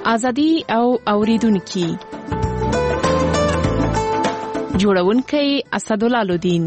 ازادي او اوریدونکو جوړونکي اسدالله الدین.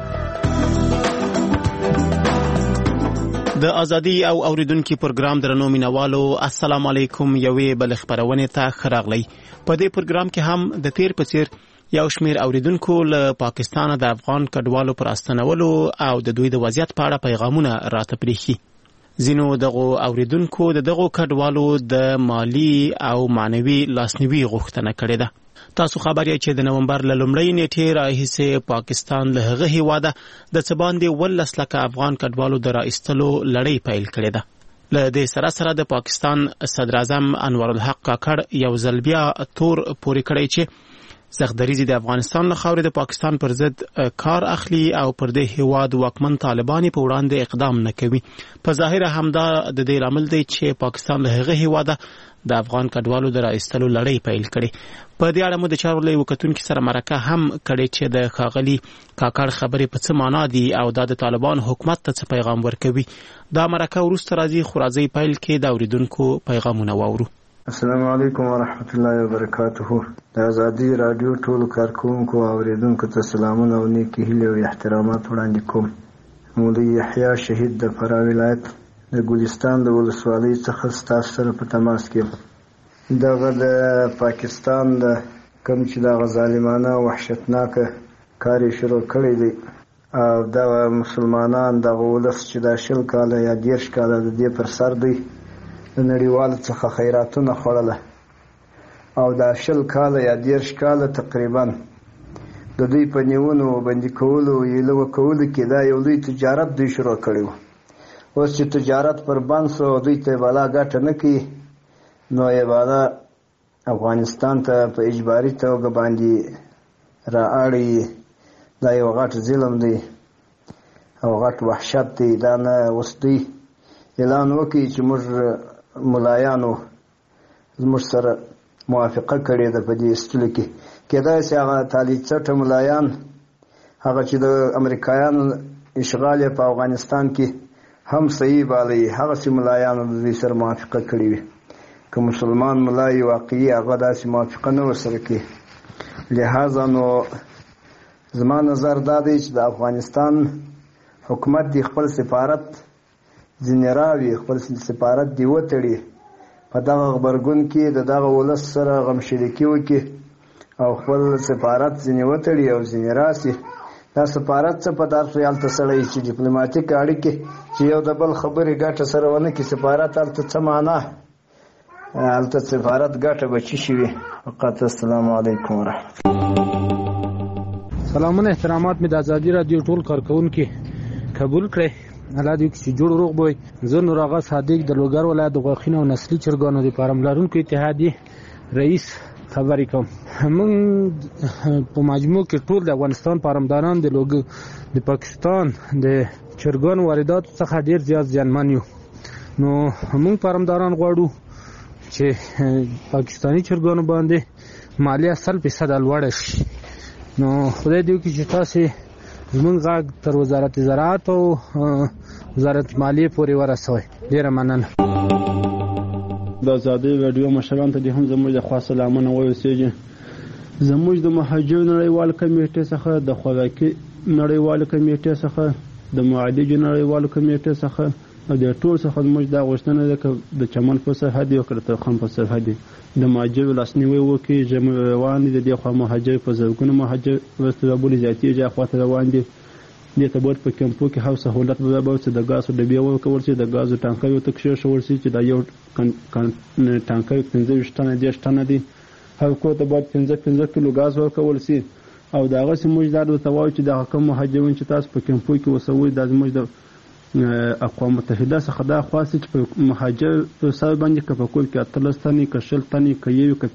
د ازادي او اوریدونکو پروګرام درنو مینوالو السلام علیکم. یوې بل خبرونه ته خراغلی. په دې پروګرام کې هم د تیر په څیر یو شمیر اوریدونکو له پاکستان د افغان کډوالو پر استنولو او د دوی د وضعیت په اړه پیغامونه راته پریخي. زینو دغه اوریدونکو دغه کډوالو د مالی او معنوي لاسنیوي غوښتنه کړې ده. تاسو خبر یې چې د نومبر له لومړۍ نیټې راهیسې پاکستان له هغه هیواده د څه باندې 12 لکه افغان کډوالو د راایستلو لړۍ پیل کړې ده. له دې سره د پاکستان صدر اعظم انور الحق کاکړ یو ځل بیا تور پورې کړی چې زغدریزي د افغانستان له خاورې د پاکستان پر ضد کار اخلي او پر دې هیواد واکمن طالبان په وړاندې اقدام نه کوي. په ظاهر همدا د دې لامل دی چې پاکستان له هغه هیواده د افغان کډوالو د راایستلو لړۍ پیل کړي. په دې اړه مو د چارو له وکتونکو سره مرکه هم کړې چې د خاغلی کاکړ خبرې په څه معنا دي او د طالبان حکومت ته څه پیغام ورکوي. دا مرکه ورسته راځي خو راځي پیل کې د اوریدونکو پیغامونه واورو. السلام علیکم ورحمت الله وبرکاته. د ازادي رادیو ټول کارکونکو او اوریدونکو ته سلامونه او نیکی هیلې او احترامات وړاندې کوم. مولوی یحیی شهید د فراه ولایت د ګلستان د ولسوالۍ څخه ستاسو سره په تماس کې دغه د پاکستان د کوم چې دغه ظالمانه او وحشتناک کار شروع کړی دی او د مسلمانان دغه ولس چې د 10 کاله یا 10 کاله د دې پر سر دی د نړیوال څخه خیراتونه خوړله او د 10 کاله یا 10 کاله تقریبا د دوی په نیونو باندې کولو یلو کولو کې دا یو لوی تجارت دوی شروع کړی و. اوس چې تجارت پر بند شو دوی ته بالا ګټه نه کوي نو یې بالا افغانستان ته په اجباري توګه باندې رااړي. دا یو غټ ظلم دی او غټ وحشت دی. دا نه اوس دوی اعلان وکړي چې موږ ملایانو زموږ سره موافقه کړې ده په دې استلو کې. کېدای شي هغه طالب څټه ملایان هغه چې د امریکایانو اشغال په افغانستان کې هم صحیح بالي هغه چې ملایانو د دې سره موافقه کړې وي. که مسلمان ملای واقعي هغه داسې موافقه نه ورسره کوي. لہذا نو زما نظر دا دی چې د افغانستان حکومت دی خپل سفارت ځینې راوي خپل سفارت دی وتړي په دغه غبرګون کې د دغه ولس سره غمشریکي وکړي او خپل سفارت ځینې وتړي او ځینې راسي. دا سفارت څه په دار خیال ته سړی چې ډیپلوماټیک اړیکې چې یو د بل خبرې ګټه سره ونه کې سفارت هلته څه معنا هلته سفارت ګټه به چی شي وي. فقط السلام علیکم ورحمت الله. سلامونه احترامات مې د ازادي رادیو ټول کارکونکو قبول کړئ. الله دې چې جوړ روغ بوي. زه نور آغا صادق د لوګر ولایت د غوښینو او نسلي چرګانو د پارملارونکو اتحادیې رئیس خبرې کوم. موږ په مجموع کې ټول د افغانستان پارمداران د پاکستان د چرګانو واردات څخه ډیر زیات زیانمن یو. نو موږ پارمداران غواړو چې پاکستانی چرګانو باندې مالیه 100% لوړه شي. نو خدای دې وکړي چې تاسو زمونږ غږ تر وزارت زراعت او وزارت مالیې پورې ورسوي. ډیره مننه. د ازادي رادیو مشران ته هم زموږ د خاص سلامونه وایو. زموږ د مهاجر نړیوال کمیټې څخه د خوراکي نړیوال کمیټې څخه د معالجې نړیوال کمیټې څخه د ټول څخه موږ دا غوښتنه ده چې د چمن په سرحد یو کړه خام په سرحد د مهاجر لاسنیوي وکړي. جمع روان دي د خوا مهاجر په زرګونه مهاجر ورسترابولي زیاتېږي اخواته روان دي. دې ته باید په کمپو کې هاو سهولت برابر شي. د ګازو ډبې ورکول شي. د ګازو ټانکر ورته کېښول شي چې دا یو ټانکر 15 ټنه 10 ټنه دی. هر کور ته باید 15 کیلو ګاز ورکول شي. او دا هغسې موږ دا ورته وایو چې دغه کوم مهاجرین چې تاسو په کمپو کې اوسوئ دا زموږ د اقوام متحده څخه دا خواست چې په مهاجر په سر باندې که په کور کې 18 تنې که 20 تنې که یو که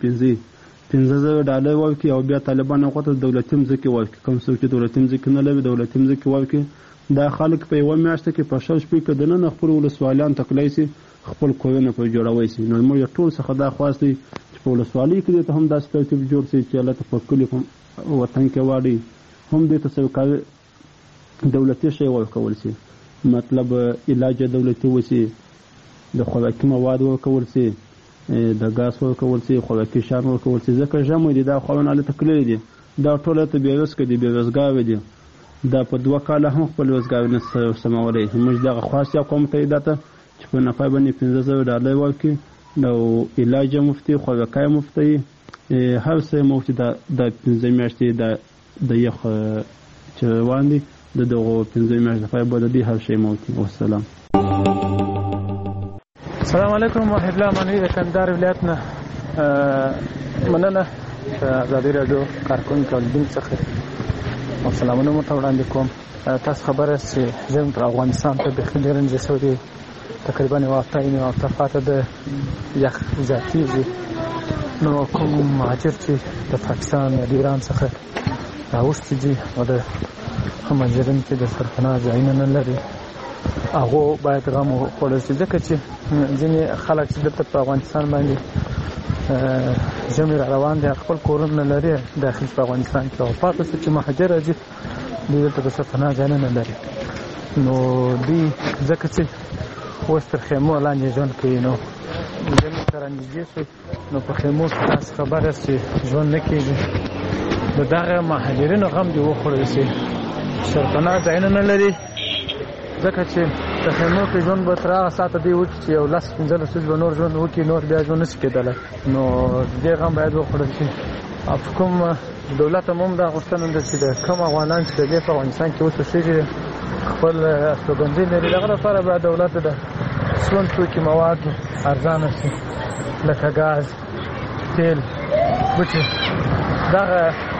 15,000 ورکړي او بیا طالبان هغو ته دولتي مځکې ورکړي. کوم څوک چې دولتي مځکې نه لري دولتي مځکې ورکړي. دا خلک په یوه میاشته کې په 6 شپې کې دننه خپل ولسوالیان تکلی شي خپل کورونه پرې جوړوی شي. نو موږ ټول څخه دا خواست دی چې په ولسوالۍ کې دې ته هم داسې ترتیب جوړ شي چې الله ته په کلي وطن کې واړي هم دې ته سرکاري دولتي شی ورکول شي. مطلب علاج دولتي وشي د خوراکي مواد ورکول شي د ګاز ورکول شي، خوراکي شیان ورکول شي، ځکه ژمی دی دا خواړه هلته تللي دي، دا ټول هلته بېوزګه دي، بېوزګاوې دي، دا په 2 کاله هم خپل وزګاوې نه سمولی. موږ دغه خواست یا قوم متحده ته چې په نفر باندې $15,000 ورکړي، نو علاج مفتي، خوراکی مفتي، هر څه مفتي. د 15 میاشتې د یخ چې روان دي د دغو 15 میاشتې لپاره به د دې هر شی مفتي. والسلام. السلام علیکم وحید الله اماني د کندهار ولایت نه. مننه د ازادي راډیو کارکونکو اوریدونکو څخه سلامونه مو ته وړاندې کوم. تاسو خبره یاست چې ژمی پر افغانستان ته بیخي ډېر نږدې شوی دی، تقریبا 1 پاته د یخ زیاتېږي. نو کوم مهاجر چې د پاکستان یا د ایران څخه راوستي دي او د مهاجرین چې د سرپناه ځایونه نه لري، هغو باید غم وخوړل شي، ځکه چې ځینې خلک چې دلته په افغانستان باندې ژمی را روان دي، خپل کورونه نه لري داخل په افغانستان کې، او پاتې شو چې مهاجر راځي دوی دلته د سرپناه ځایونه نه لري. نو دوی ځکه چې اوس تر خیمو لاندې ژوند کوي، نو ژمی سره نږدې شي، نو په خیمو کې تاسو خبر یاست چې ژوند نه کېږي. د دغه مهاجرینو غم دې وخوړل شي، سرپناه ځایونه نه لري، ځکه چې د خیمو کې ژوند به تر هغه ساعته دی وکړي چې یو 10-15 ورځې به نور ژوند وکړي، نور بیا ژوند نه شي کېدلی. نو دې غم باید وخوړل شي. او کوم دولت هم دا غوښتنه ده چې د کوم افغانان چې د دې په افغانستان کې اوس اوسېږي خپل استوګنځي لري، دغه لپاره باید دولت د سون توکي مواد ارزانه شي، لکه ګاز، تیل، بوټي، دغه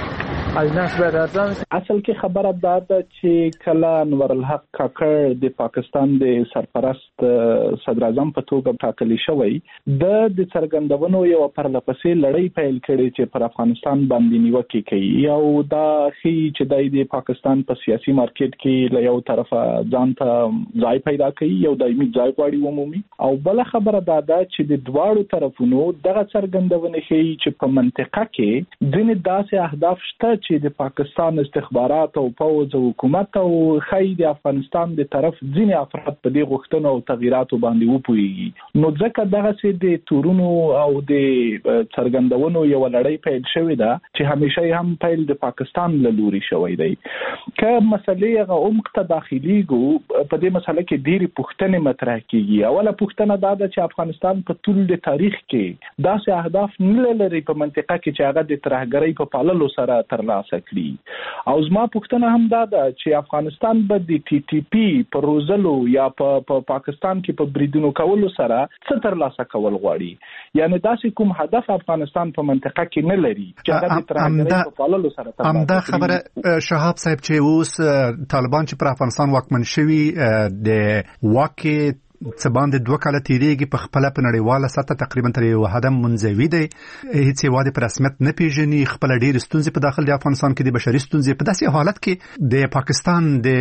اجناس باید ارزانه شي. اصل کې خبره دا ده چې کله انور الحق کاکړ د پاکستان د سرپرست صدر اعظم په توګه ټاکلی شوی، د څرګندونو یو پرلپسې لړۍ پیل کړې چې پر افغانستان باندې نیوکې کوي، او دا ښیي چې د پاکستان په سیاسي مارکیټ کې له یو طرفه ځان ته ځای پیدا کوي، یو دایمي ځای غواړي عمومي، او بله خبره دا ده چې د دواړو طرفونو دغه څرګندونې ښیي چې په منطقه کې ځینې داسې اهداف شته چې د پاکستان استخبارات او پوځ او حکومت او خی د افغانستان د طرف ځینې افراد په دې غوښتنو او تغییراتو باندې وپوهیږي. نو ځکه دغسې د تورونو او د څرګندونو یو لړۍ پیل شوې ده چې همیشه هم پیل د پاکستان له لوري شوی دی. که مسلې هغه عمق ته داخلیږو، په دې مسله کې ډېرې پوښتنې مطرح کېږي. اوله پوښتنه دا ده چې افغانستان په ټول د تاریخ کې داسې اهداف نه لري په منطقه کې چې هغه د ترهګرۍ په پاللو سره ترلاسه کړي. او زما پوښتنه هم دا ده چې افغانستان به د TTP په روزلو یا په پاکستان کې په بریدونو کولو سره څه ترلاسه کول غواړي، یعنی داسې کوم هدف افغانستان په منطقه کې نه لري چې هغه د ترهګرۍ په پاللو سره ترلاسه کړي. همدا خبره شهاب صاحب چې اوس طالبان چې پر افغانستان واکمن شوي د واکې څه باندې 2 کاله تیریږي، په خپل په نړیواله سطح تقریبا تر یو حد منزوي دی، هیڅ هیواد په رسمیت نه پیژني، خپل ډېر ستونزې په داخل د افغانستان کې د بشري ستونزې په داسې حالت کې د پاکستان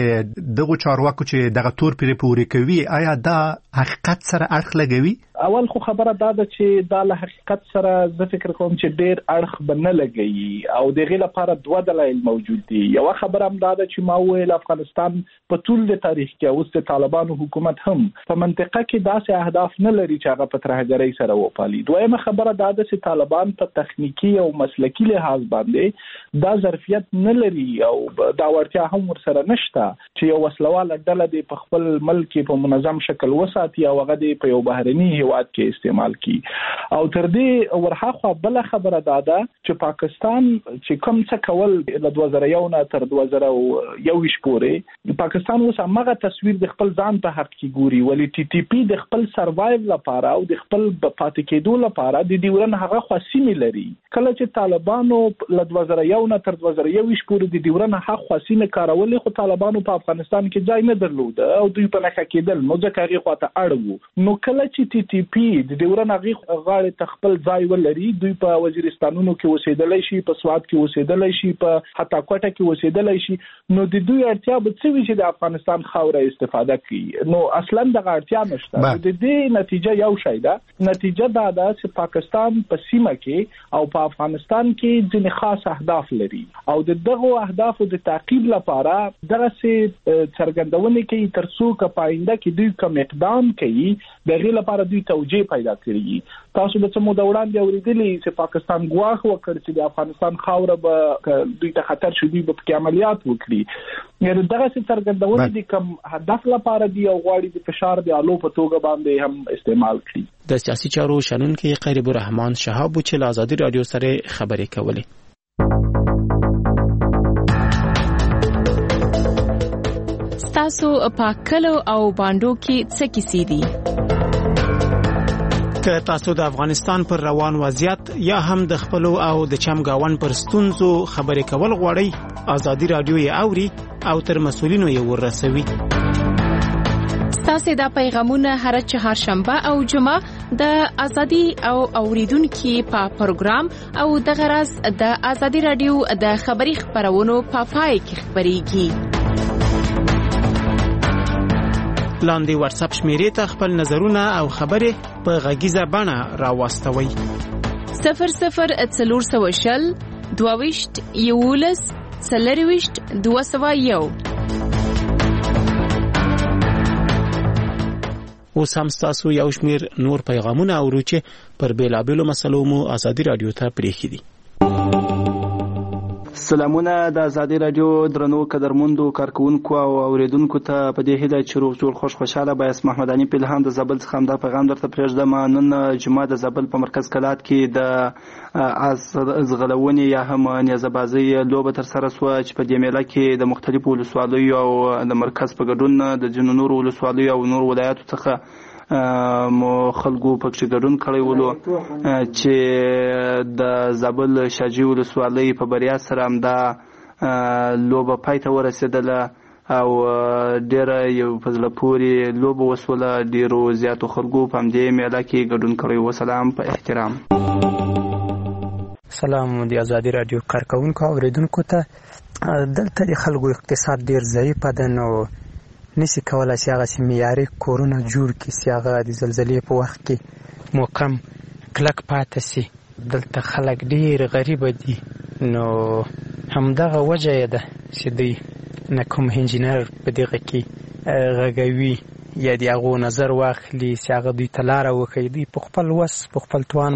دغه چارواکو چې دغه تور پرې پوري کوي، آیا دا حقیقت سره اړخ لګوي؟ اول خو خبره دا ده چې دا له حقیقت سره زه فکر کوم چې ډېر اړخ به نه لګوي، او دغه لپاره 2 دلایل موجود دي. یو خبره هم دا ده چې ما ویل افغانستان په ټول د تاریخ کې اوس د طالبانو حکومت هم په منطقه کې داسې اهداف نه لري چې هغه په ترهګرۍ سره وپالي. دویمه خبره دا ده چې طالبان په تخنیکی او مسلکی لحاظ باندې دا ظرفیت نه لري او دا وړتیا هم ورسره نشته چې یو وسلواله ډله د خپل ملک په منظم شکل وساتي او هغه په یو بهرني هیواد کې استعمال کی. او تر دې ورهاخوا بل خبره دا ده چې پاکستان چې کوم څه کول له 2001 نه تر 2021 پورې، پاکستان اوس هغه تصویر د خپل ځان په حق کې ګوري، ولی TTP د خپل سروایو لپاره او د خپل پاتې کېدو لپاره د ډیورن هغه خاصیمه لري. کله چې طالبانو له 2001 نه تر 2021 پورې د ډیورن هغه خاصیمه کارولې، خو طالبانو په افغانستان کې ځای نه درلود او دوی په نخښه کېدل، نو ځکه هغه خواته اړو. نو کله چې TTP د ډیورن هغه غاړه تخپل ځای ولري، دوی په وزیرستانونو کې اوسېدلای شي، په سواد کې اوسېدلای شي، په حتی کوټه کې اوسېدلای شي، نو د دوی اړتیا به څه وي چې د افغانستان خاوره استفاده کړي. نو اصلا د اړتیا نشته. د دې نتیجه یو شی ده، نتیجه دا ده چې پاکستان په سیمه کې او په افغانستان کې ځینې خاص اهداف لري، او دغه اهدافو د تعقیب لپاره دغه څرګندونه کوي ترڅو که پاینده کې دوی کوم اقدام کوي دغه لپاره دوی توجیه پیدا کړي. تاسو به څه مو د وړاندې اوریدلی چې پاکستان ګواښ وکړ چې د افغانستان خاوره به دوی ته خطر شي، دوی به پکې عملیات وکړي. یعنې دغه څه څرګندونه دي کوم هدف لپاره دی او غواړي د فشار د آلو په توګه باندې هم استعمال کړي. د سیاسي چارو شنونکي قریب الرحمن شهاب چې له ازادي رادیو سره خبرې کولې. تاسو په کلو او باندو کې څه کیسې دي؟ که تاسو د افغانستان پر روان وضعیت یا هم د خپل او د چمګاون پر ستونزو خبرې کول غواړئ، ازادي رادیو یې اوري او تر مسؤلینو یې ورسوي. تاسو دا پیغامونه هر چهارشنبه او جمعه د ازادي او اوریدونکو په پروګرام او د غرض د ازادي رادیو د خبري خبرونو په پای کې خبريږي. لاندې واتس اپ شمیرې ته خپل نظرونه او خبرې په غږیزه بڼه راوستوي. 0040 22 11 40 201. اوس هم تاسو یو شمیر نور پیغامونه اورو چې پر بیلابیلو مسلو مو ازادي رادیو ته پریښي دي. سلامونه د ازادي رادیو درنو قدرمندو کارکونکو او اوریدونکو ته په دې هیله چې روغ جوړ خوشاله بایس محمداني پیلهام د زابل څخه دا پیغام درته پرېږدم. نن جمعه د زابل په مرکز کلات کې د ازغلونې یا هم نیزه‌بازۍ لوبه ترسره شوه چې په دې میله کې د مختلفو ولسوالیو او د مرکز په ګډون د ځینو نورو ولسوالیو او نورو ولایاتو څخه مو خلکو پکې ګډون کړی ولو چې د زابل شاجي ولسوالۍ په بریا سره هم دا لوبه پای ته ورسېدله او ډېره یو په زړه پورې لوبه وسوله. ډېرو زیاتو خلکو په همدې میله کې ګډون کړی و. سلام په احترام. سلام د ازادي رادیو کارکونکو او اوریدونکو ته. دلته د خلکو اقتصاد ډېر ضعیف ده، نو نسی کولای چې هغه معیاري کورونه جوړ کړي چې هغه د زلزلې په وخت کې محکم کلک پاتې شي. دلته خلک ډېر غریب دي، نو همدغه وجه یې ده چې دوی نه کوم انجینر په دغه کې غږوي یا د هغو نظر واخلي چې هغه دوی ته لاره وښیي. دوی په خپل وس په خپل توان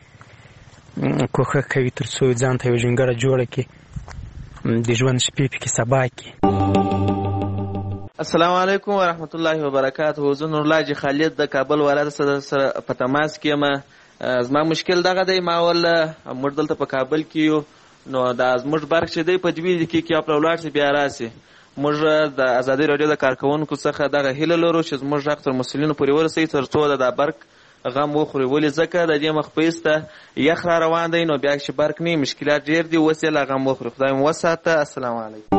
باندې کوښښ کوي تر څو ځان ته یوه ژونګړه جوړه کړي، د ژوند شپې پکې سبا کړي. السلام علیکم ورحمت الله وبرکاته. زه نورالله خالد د کابل ولایت سره په تماس کې یم. زما مشکل دغه دی، ما ول موږ دلته په کابل کې یو، نو دا زموږ برق چې دی په 2 دقیقې کې اپلوډ شي بیا راسي. موږ د ازادي رادیو د کارکونکو څخه دغه هیله لرو چې زموږ حق تر مسؤلینو پورې ورسوي تر څو د برق غم وخوري. ولې ځکه د دې مخ پیسته یخ را روان دی، نو بیا چې برق نه مشکلات ډېر دي، اوس یې لا غم وخوري. خدای مو وساته. السلام علیکم.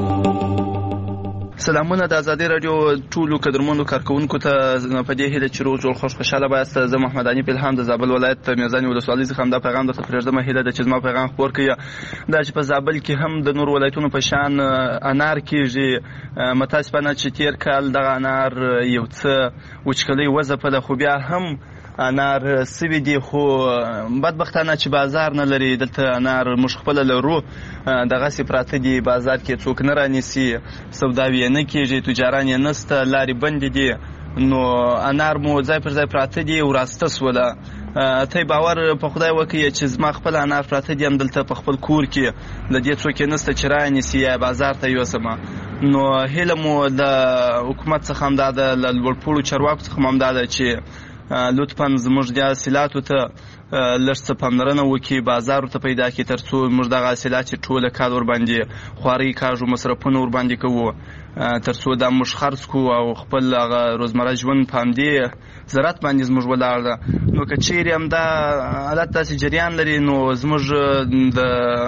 سلامونه د ازادي رادیو ټولو قدرمنو کارکونکو ته. په دې هیله چې روغ جوړ خوشاله بایاست. زه محمداني پیلهام د زابل ولایت میزاني ولسوالۍ څخه همدا پیغام درته پرېږدم. هیله ده چې زما پیغام خپور کړي دا چې په زابل کې هم د نور ولایتونو په شان انار کېږي. متاسفانه چې تېر کال دغه انار یو څه وچکلۍ وځپله، خو بیا هم انار سوي دي، خو بدبختانه چې بازار نه لري. دلته انار موږ خپله لرو، دغسې پراته دي، بازار کې څوک نه رانیسي، سوداوي یې نه کېږي، تجاران یې نسته، لارې بندې دي، نو انار مو ځای پر ځای پراته دي، وراسته سوله. ته باور په خدای وکړي چې زما خپل انار پراته دي همدلته په خپل کور کې، د دې څوک یې نسته چې رانیسي یا بازار ته یوسمه. نو هیله مو د حکومت څخه همدا ده، له لوړپوړو چارواکو څخه هم همدا ده چې لطفاً زموږ د حاصلاتو ته لږ څه پاملرنه وکړي، بازار ورته پیدا کړي، تر څو موږ دغه حاصلات چې ټوله کال ورباندې خوارۍ کاږو، مصرفونه ورباندې کوو، تر څو دا موږ خرڅ کړو او خپل هغه روزمره ژوند په همدې زراعت باندې زموږ ولاړ ده. نو که چیرې همدا حالت داسې جریان لري، نو زموږ د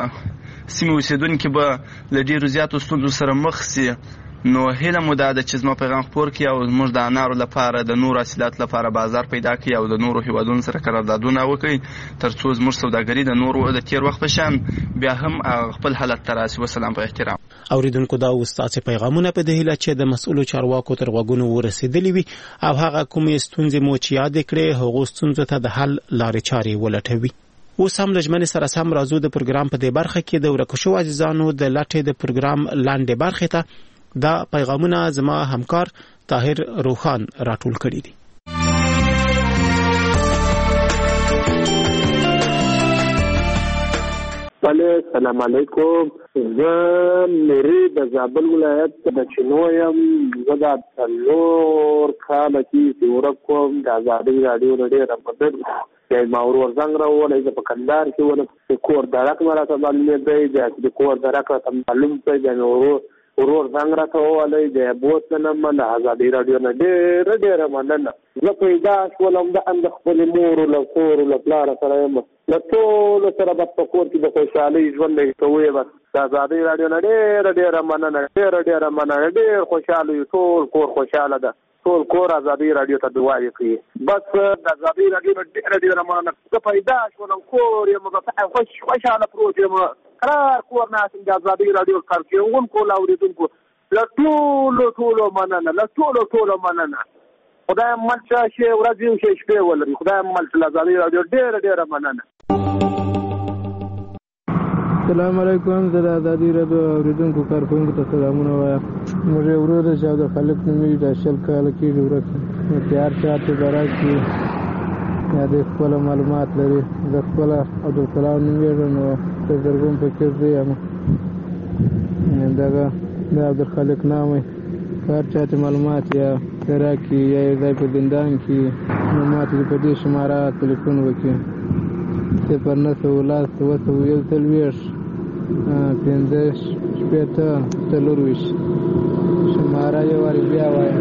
سیمې اوسېدونکي به له ډېرو زیاتو ستونزو سره مخ سي. نو هیله مو دا ده چې زما پیغام خپور کړي او زموږ د انارو لپاره د نورو حاصلاتو لپاره بازار پیدا کړي او د نورو هیوادونو سره قراردادونه وکړي، تر څو زموږ سوداګري د نورو د تېر وخت په شان بیا هم خپل حالت ته راسي. وسلام په احترام. اوریدونکو دا ستاسو پیغامونه په دې هیله چې د مسؤلو چارواکو تر غوږونو ورسېدلي وي او هغه کومې ستونزې مو چې یاد کړې هغو ستونزو ته د حل لارې چارې ولټوي. اوس هم لجمن سره سم راځو د پروګرام په دې برخه کې د ورکو شو عزیزانو د لټې د پروګرام لاندې برخه ته دا پیغامونه زما همکار طاهر روخان راټول کړي دي. بله سلام علیکم. زه نوري د زابل ولایت د چینو یم. زه د 4 کاله کې ورک کوم د ازادي رادیو نه ډېره مننه. ما ورور زنګ راوړی زه په کندهار کې ولم کور درک مې راته معلومېدی د کور درک راته معلوم دی د ورور زنګ راته وویلی د بوتلم د ازادي رادیو نه ډېره مننه. زه پیدا شولم د اند خپلې مور له کور له پلاره سره یم له ټولو سره به په کور کې د خوشحالۍ ژوند کوی. بس د ازادي رادیو نه ډېره مننه ډېره مننه. ډېر خوشحاله یو ټول کور خوشحاله ده ټول کور ازادي رادیو ته دعاوې کوي. بس د ازادي رادیو ډېره مننه. زه پیدا شولم کور یم خوشحاله پروت یم قرار کور ناست د ازادي رادیو کارکوونکو له اورېدونکو له ټولو مننه له ټولو مننه. خدای مل شي ورځ یو شي شپې ولري. خدای مل له ازادي رادیو ډېره مننه. السلام علیکم. زه د ازادي رادیو اورېدونکو کارکوونکو ته سلامونه وایم. موږ یو ورور چې عبدالخالق نومېږي د 20 کاله کېږي ورک نو تیار چاته به راشي یا د خپله معلومات لري. زه خپله عبدالسلام نومېږم نو د زرګون فقیر زوی یم. دغه د عبدالخالق نام هر چاته معلومات یا راکړي یا یو ځای په زندان کې نو ماته په دې شماره تلیفون وکړي 0910 241 15 شپېته 24 شماره یو وارې بیا وایم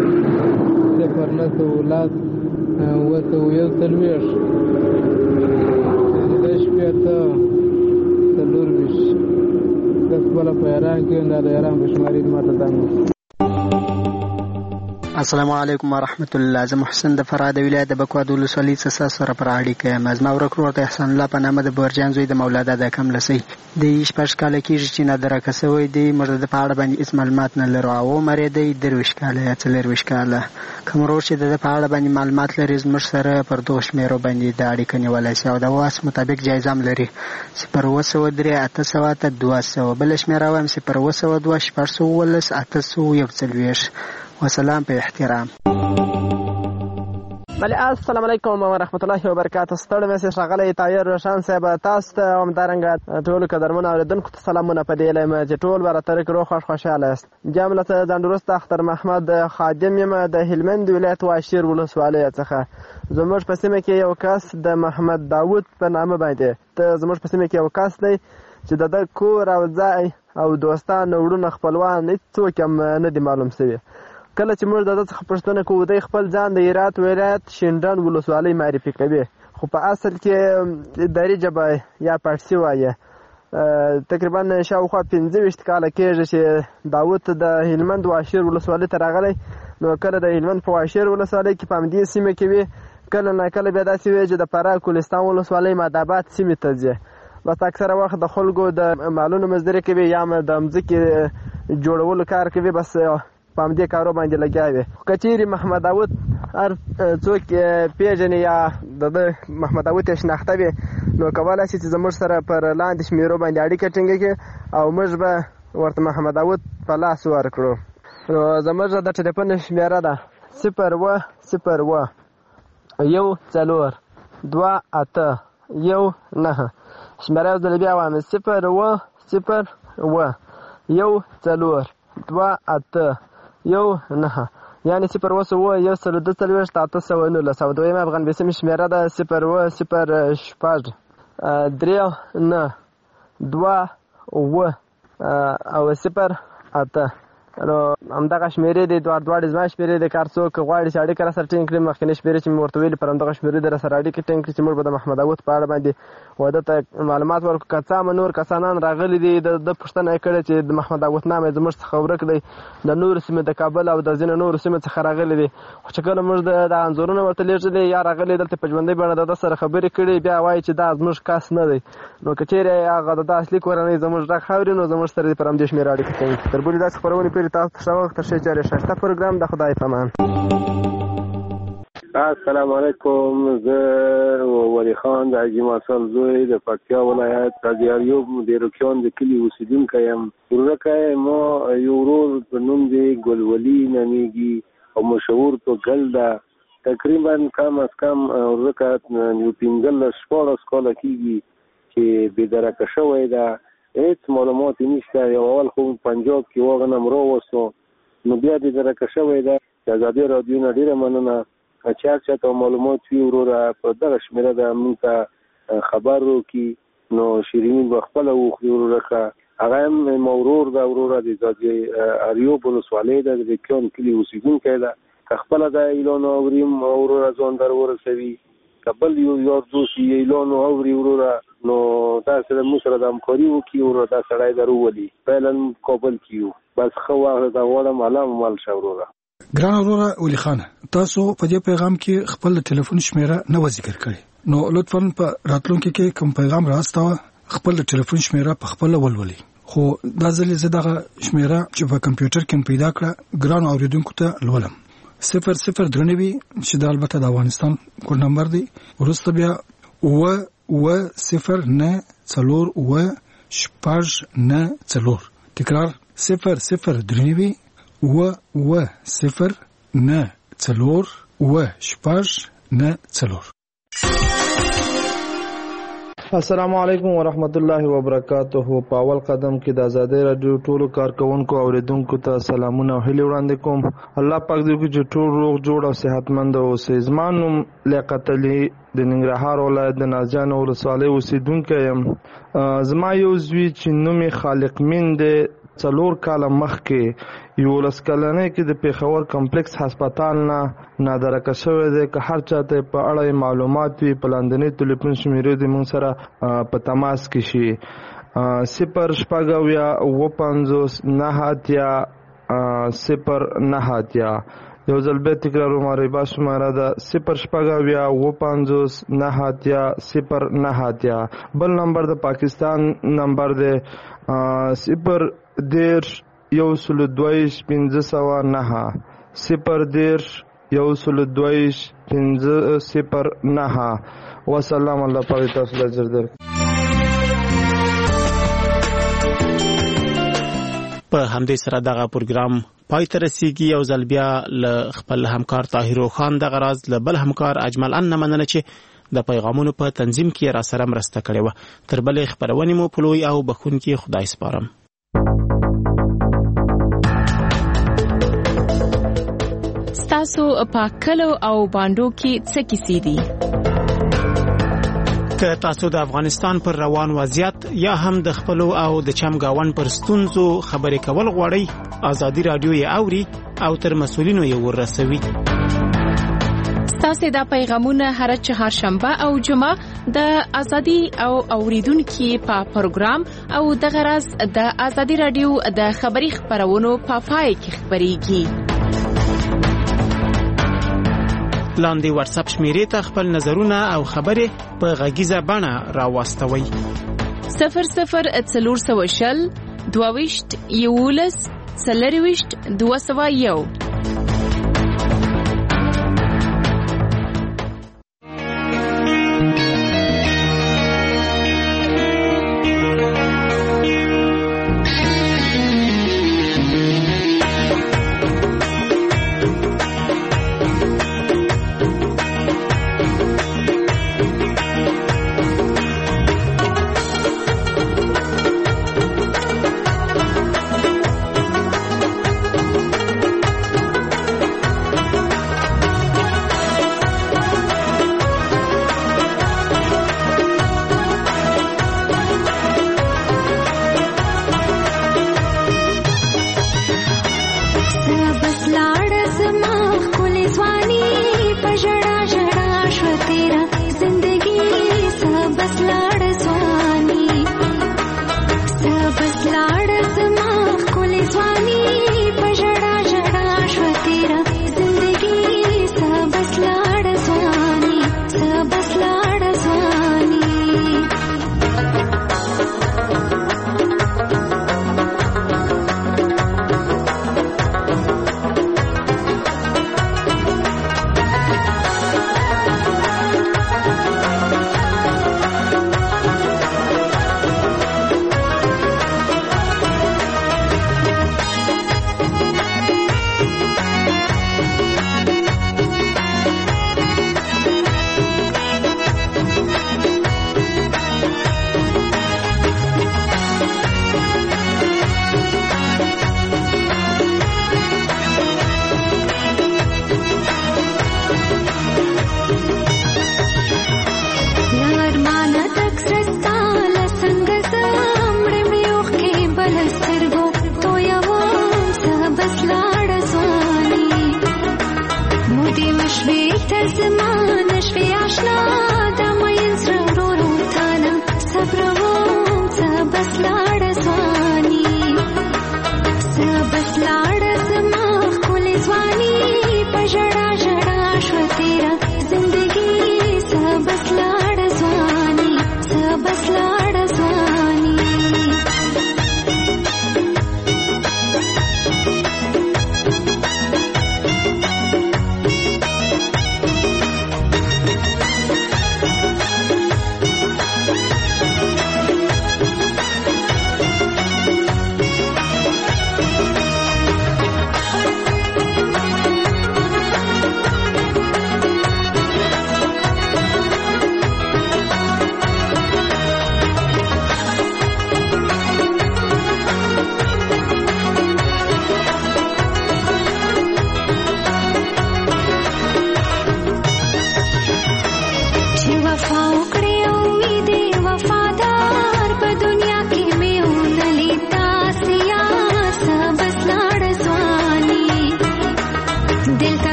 0910 241 15 شپېته 24 د خپله په ایران کې دا د ایران په شمارې ماته زنګ. السلام علیکم ورحمت الله. زه محسن د فراه د ولایت د بکواد ولسوالۍ څخه سره پر اړیکه یم. زما ورک ورور د احسان الله په نامه د بورجان زوی د مولا دادا کملسۍ د 16 کاله کېږي چې نادرکه شوی دی. موږ د په اړه باندې هېڅ معلومات نه لرو. او عمر یې دی 23 کاله یا 24 کاله. کوم ورور چې د په اړه باندې معلومات لري زموږ سره پر دغو شمېرو باندې د اړیکه نیولی شي او د واس مطابق جایزه هم لري 0703 800 200. بله شمېره وایم 0702 611 841. وسلام په احترام. بله السلام علیکم ورحمت الله وبرکاته. ستړی مسیج راغلی طاهر روشن صاحب تاسو ته همدارنګه ټولو قدرمنو اورېدونکو ته سلامونه په دې هیله یم چې ټول به راته روغ خوشحاله یاست. جام له ځانډوروسته اختر محمد خادم یم د هلمند ولایت واشیر ولسوالۍ څخه. زموږ په سیمه کې یو کس د محمد داود په نامه باندې زموږ په سیمه کې یو کس دی چې د ده کور او ځای او دوستان وروڼه خپلوان هېڅوک هم نه دي معلوم شوي. کله چې موږ د ده څخه پوښتنه کوو دی خپل ځان د هرات ولایت شینډنډ ولسوالۍ معرفي کوي خو په اصل کې دري ژبه یا پارسي وایي. تقریبا شاوخوا 25 کاله کېږي چې داود د هلمند واشیر ولسوالۍ ته راغلی. نو کله د هلمند په واشیر ولسوالۍ کې په همدې سیمه کې وي کله ناکله بیا داسې وي چې د فراه کوهستان ولسوالۍ مادآباد سیمې ته ځي. بس اکثره وخت د خلکو د مالونو مزدوري کوي یا د مځکې جوړولو کار کوي. بس په همدې کارو باندې لګیا وي. که چیرې محمد داود هر څوک پیژني یا د محمد داود یې شناخته وي نو کولی شي چې زموږ سره پر لاندې شمېرو باندې اړیکه ټینګه کړي او موږ به ورته محمد داود په لاس ورکړو. نو زموږ د ټلیفون شمېره ده 0101 4 2 8 1 9. شمېره یو ځل بیا وایم 0101 4 2 8 1 9 یعنې 0 1 819 او دویمه افغان بیسیمې شمېره ده 0 0 3 9 2 و او 0 8. نو همدغه شمېرې دي دواړې زما شمېرې دي. کار څوک غواړي چې اړیکه راسره ټینګ کړي مخکینۍ شمېرې چې مې ورته ویلي پر همدغه شمېرې دې راسره اړیکې ټینګ کړي چې موږ به د محمد داود په اړه باندې واده ته معلومات ورکړو. که څه هم نور کسانان راغلي دي د پوښتنه یې کړې چې د محمد داود نام یې زموږ څخه ورک دی د نورو سیمې د کابل او د ځینو نورو سیمو څخه راغلي دي. خو چې کله موږ د انځورونه ورته لیږلي یا راغلي دلته په ژوندۍ بڼه د ده سره خبرې کړي بیا وایي چې دا زموږ کس نه دی. نو که چیرې هغه د ده اصلي کورنۍ زموږ غږ اوري نو زموږ سره پر همدې شمېره اړیکه کوي. تر بلې داسې خپرونې پورې تاسو ته ښه وخت تر شی جاري ښایسته پروګرام د خدای په امان. السلام علیکم. زه ولی خان د حاجي ماسل زوی د پکتیا ولایت د دیاریوب د روکیان د کلي اوسیدونکی یم. ورکه ما یو ورور په نوم دی ګلولي نومیږي او مشهور په ګل ده. تقریبا کم از کم ورکه یو 15 کاله کېږي چې بېدرکه شوی ده هیڅ معلومات نشته. یو اول خو پنجاب کې وغه نمرو وسو نو بیا بېدرکه شوی ده. د ازادي راډیو نه ډېره مننه چې چاته معلومات وي وروره په دغه شمېره ده موږ ته خبر وکړي نو شیریني به خپله وخوري وروره هغه هم مورور ده وروره د اریوب ولسوالۍ ده د کیان کلي اوسېدونکی ده که خپله دا اعلان اوریم وروره ځان در ورسوي که بل یو یار دوست یې اعلان اوري وروره نو دا سره موږ سره د همکاري وکړي وروره دا سړی در وولي فعلا کابل کې یو بس ښه وخت دا غواړم الله مال شه وروره. ګران وروره ولي خان تاسو په دې پیغام کې خپل ټلیفون شمیره نه ذکر کړی نو لطفا په راتلونکي کې کوم پیغام راستاوه خپل ټلیفون شمیره په خپل ولولي خو دا ځلې زه دغه شمیره چې په کمپیوټر کې پیدا کړه ګران اوریدونکو ته لولم 0093 چې دا البته د افغانستان کوډ نمبر دی ورسته بیا و 0 نه څلور تکرار 0093 و 0 نه څلور و شپږ نه څلور. السلام علیکم ورحمت الله وبرکاته. په اول قدم کې د ازادي رادیو ټولو کارکونکو او اوریدونکو ته سلامونه او هیلې وړاندې کوم. الله پاک دې وکړي چې ټول روغ جوړ او صحتمند اوسئ. زما نوم لیاقت علي د ننګرهار ولایت د نازجان ولسوالۍ اوسېدونکی یم. زما یو زوی چې نوم یې خالق مین دی 4 کاله مخکې 11 کلنۍ کې د پېښور کمپلیکس هسپتال نه نادرکه شوی دی. که هر چاته په اړه معلومات وي په لاندنۍ ټلیفون شمیرې د موږ سره په تماس کې شي 0 9 یو ځل بیا تکراروم ریبا شماره ده 0 9 بل نمبر د پاکستان نمبر دی 0 10 122 509 0 10 122 509 وسلام. الله پاک تاسو ته اجر درکړي. په همدې سره دغه پروګرام پای ته رسیږي. یو ځل بیا له خپل همکار طاهر خان دغه راز له بل همکار اجمل ان مننه چې د پیغامونو په تنظیم کې را سره مرسته کړې وه. تر بلې خبرونې مو په لوی او بخونکي خدای سپارم. ستاسو په کلو او باندو کې څه کیسې دي؟ که تاسو د افغانستان پر روان وضعیت یا هم د خپل او د چمګاون پر ستونزو خبرې کول غواړئ ازادي رادیو یې اوري او تر مسؤلینو یې ورسوي. تاسو دا پیغامونه هر چهارشنبه او جمعه د ازادي او اوریدونکو په پروګرام او د غرض د ازادي رادیو د خبري خبرونو په پای کې خبريږي. لاندې واتس اپ شمیرې ته خپل نظرونه او خبرې په غږیزه بڼه راوستوي. 00 22 11 40 201.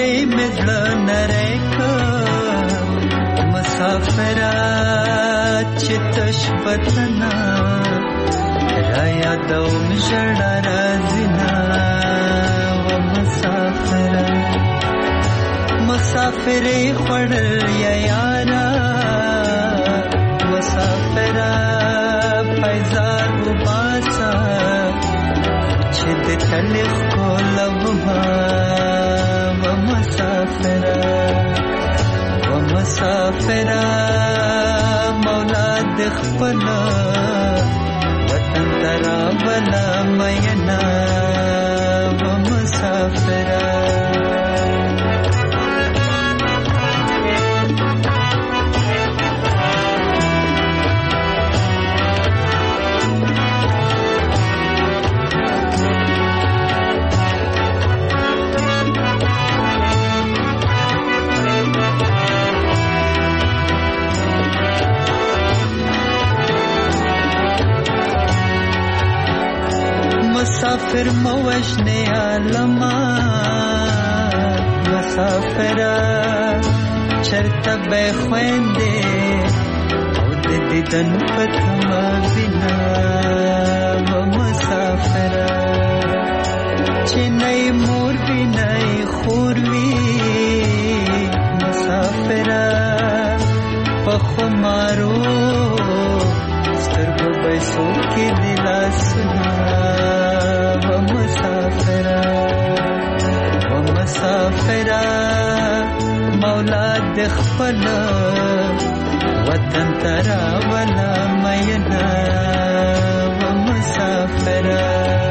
مسافرې مې زړه نری کړ مسافره چې تش وطنه را یادوم ژړا راځي نه و مسافره مسافرې خوړل یا یاره مسافره پیزار وباسه چې د تلخ کولوما و مسافره مولا د خپل وطن ترا بلا مینا و مسافره مسافر موجنه عالما مسافره چرته به خوينده او د دیدن پتما بنا و مسافره چې نه مور بنا خور وی مسافره په خمارو سترګو به سو کې دلاسنا مسافره مولا د خپل وطن ترا ولا مینا و مسافره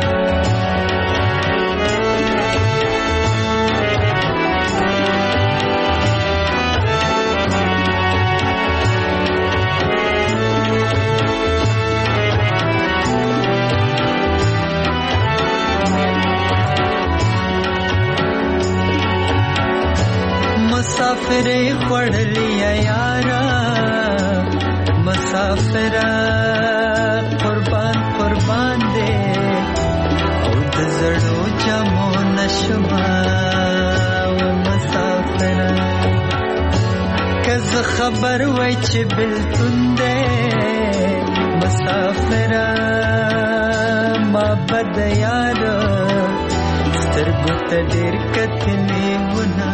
مسافرې خوړلې یارا مسافره قربان قربان دې او د زړو جامو نشما و مسافره کزه خبر وای چې بلتون دې مسافره ما بد یارا سترګو ته ډېر کتلې ونه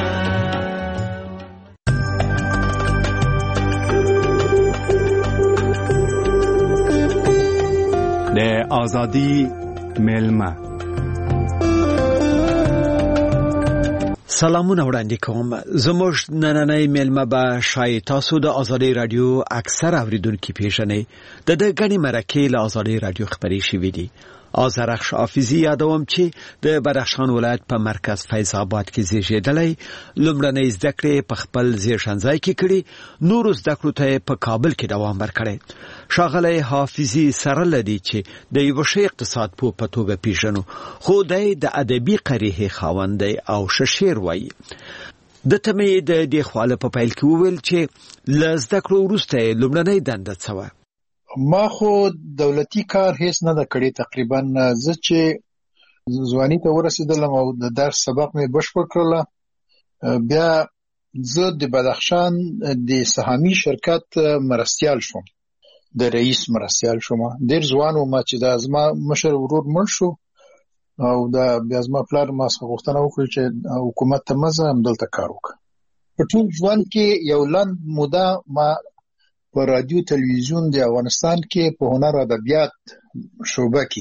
د ازادي ملما سلامونه وړاندې کوم زموږ نننۍ ملما به شای تاسو د ازادي رادیو اکثر اوریدونکو پیژنې د غنی مرکه له ازادي رادیو خبري شوې دي آذرخش حافظی یادوم چې د بدخشان ولایت په مرکز فیض آباد کې زیږیدلی لومړنۍ زده کړې په خپل زیږنځای کې کړې نور زده کړو ته په کابل کې دوام ورکړی ښاغلی حافظی سره لدی چې د یو ښه اقتصاد په توګه پیژنو خو د ادبي قریحې خاوند او شعر وایي د تمې د دې خواله په پیل کې وویل چې ل زده کړو وروسته لومړنۍ دنده څه وه ما خو دولتي کار هیڅ نه کړی تقریبا زه چې ځواني ته ورسېدلم او د درس سبق مې بشپړ کړل بیا زه د بدخشان د سهامي شرکت مرستیال شوم د رئیس مرستیال شوم ډېر ځوان وم چې د ازما مشر ورور مړ شو او د بیا ازما پلار ما څخه غوښتنه وکړه چې حکومت ته مزه هم دلته کار وکړم په ټول ژوند کې یو لنډ موده ما په رادیو تلویزیون د افغانستان کې په هنر او ادبیات شعبه کې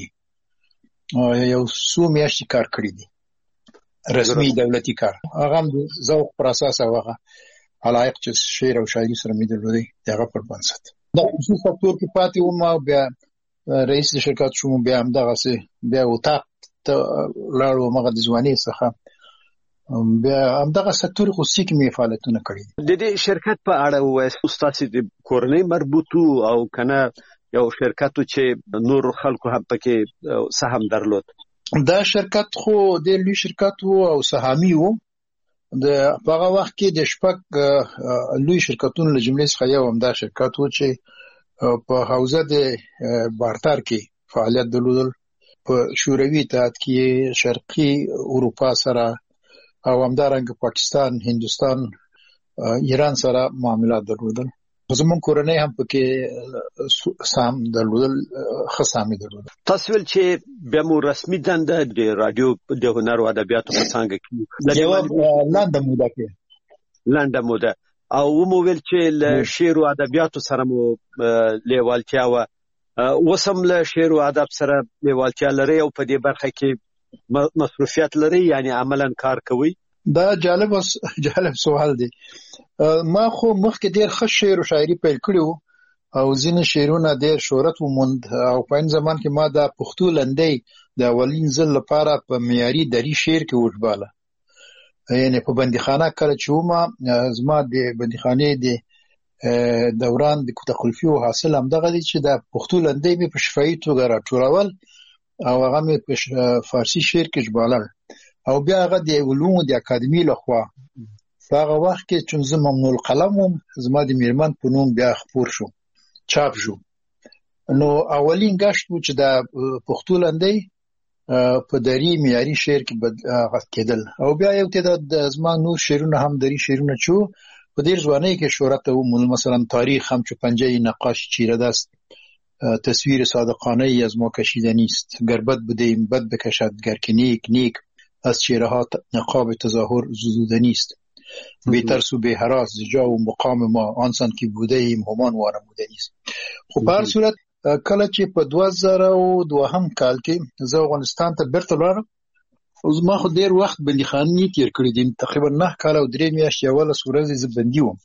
یو څو میاشتې کار کړی دی رسمي دولتي کار هغه هم د ذوق پر اساس هغه علایق چې شعر او شاعري سره مې درلودي هغه پر بنسټ دا خصوصي سکتور کې پاتې وم بیا رئیس شرکت شوم بیا هم دغه سه بیا وټاق ته لاړو مغه د ځواني څخه بیا هم دغه سکتور خصوصي کې مې فعالیتونه کړی د دې شرکت په اړه وایي استاد د کورنۍ مربوطو او کنه یو شرکت چې نور خلکو هم پکې سهم درلود دا شرکت خو د لوی شرکت وو او سهامي وو د هغه وخت کې د شپږ لوی شرکتونو له جملې څخه یو هم دا شرکت وو چې په حوزه د بارتر کې فعالیت درلودل په شوروي اتحاد کې شرقي اروپا سره او همدارنګه پاکستان، هندوستان، ایران سره معاملات درلودل. زمون کورنۍ هم پکې سام درلودل، خصامي درلودل. تاسو ول چې بیا مو رسمي دنده د رادیو د هنر او ادبیاتو په څنګه کې یو لنډه موده او مو ویل چې له شعر او ادبیاتو سره مو لیوالتیا و وسم له شعر او ادب سره لیوالتیا لري او په دې برخه کې مصروفیت لري، یعنی عملاً کار کوي؟ دا جالب سوال دی. ما خو مخکې ډېر ښه شعر او شاعري پیل کړی و او ځینې شعرونه ډېر شهرت وموند او په این زمان کې ما د پښتو لنډۍ د اولین ځل لپاره په معیاري دري شعر کې وژباله. یعنی په بندیخانه کله چې ومه زما د بندیخانې د دوران د کوټه قلفي او حاصل همدغه دی چې د پښتو لنډۍ مې په شفاهي توګه راټولول او هغه مې په فارسي شعر کې ژبالل او بیا هغه د علومو د اکاډمي لخوا هغه وخت کې چې زه ممنوع القلم وم، زما د میرمن په نوم بیا خپور شو، چاپ شو. نو اولین گشت و چې د پښتو لنډۍ په دري معیاري شعر کې کېدل او بیا یو تعداد زما نور شعرونه هم دري شعرونه چې په ډېر ځوانۍ کې شهرت وموند. مثلا تاریخ همچو پنجه نقاش چیره دست، تصویر صادقانه ای از ما کشیده نیست، گر بد بدیم بد بکشد گر که نیک نیک، از چهره ها نقاب تظاهر زدوده نیست، بی ترس و بی هراس جا و مقام ما آنسان که بوده ایم همان وانموده نیست. خب به هر صورت کله چې په 2002 کال کې زه افغانستان ته بیرته لاړم، زما خو ډېر وخت بندیخانې تیر کړی دي، تقریبا 9 کال او 3 میاشتې 11 ورځې زه بندي وم،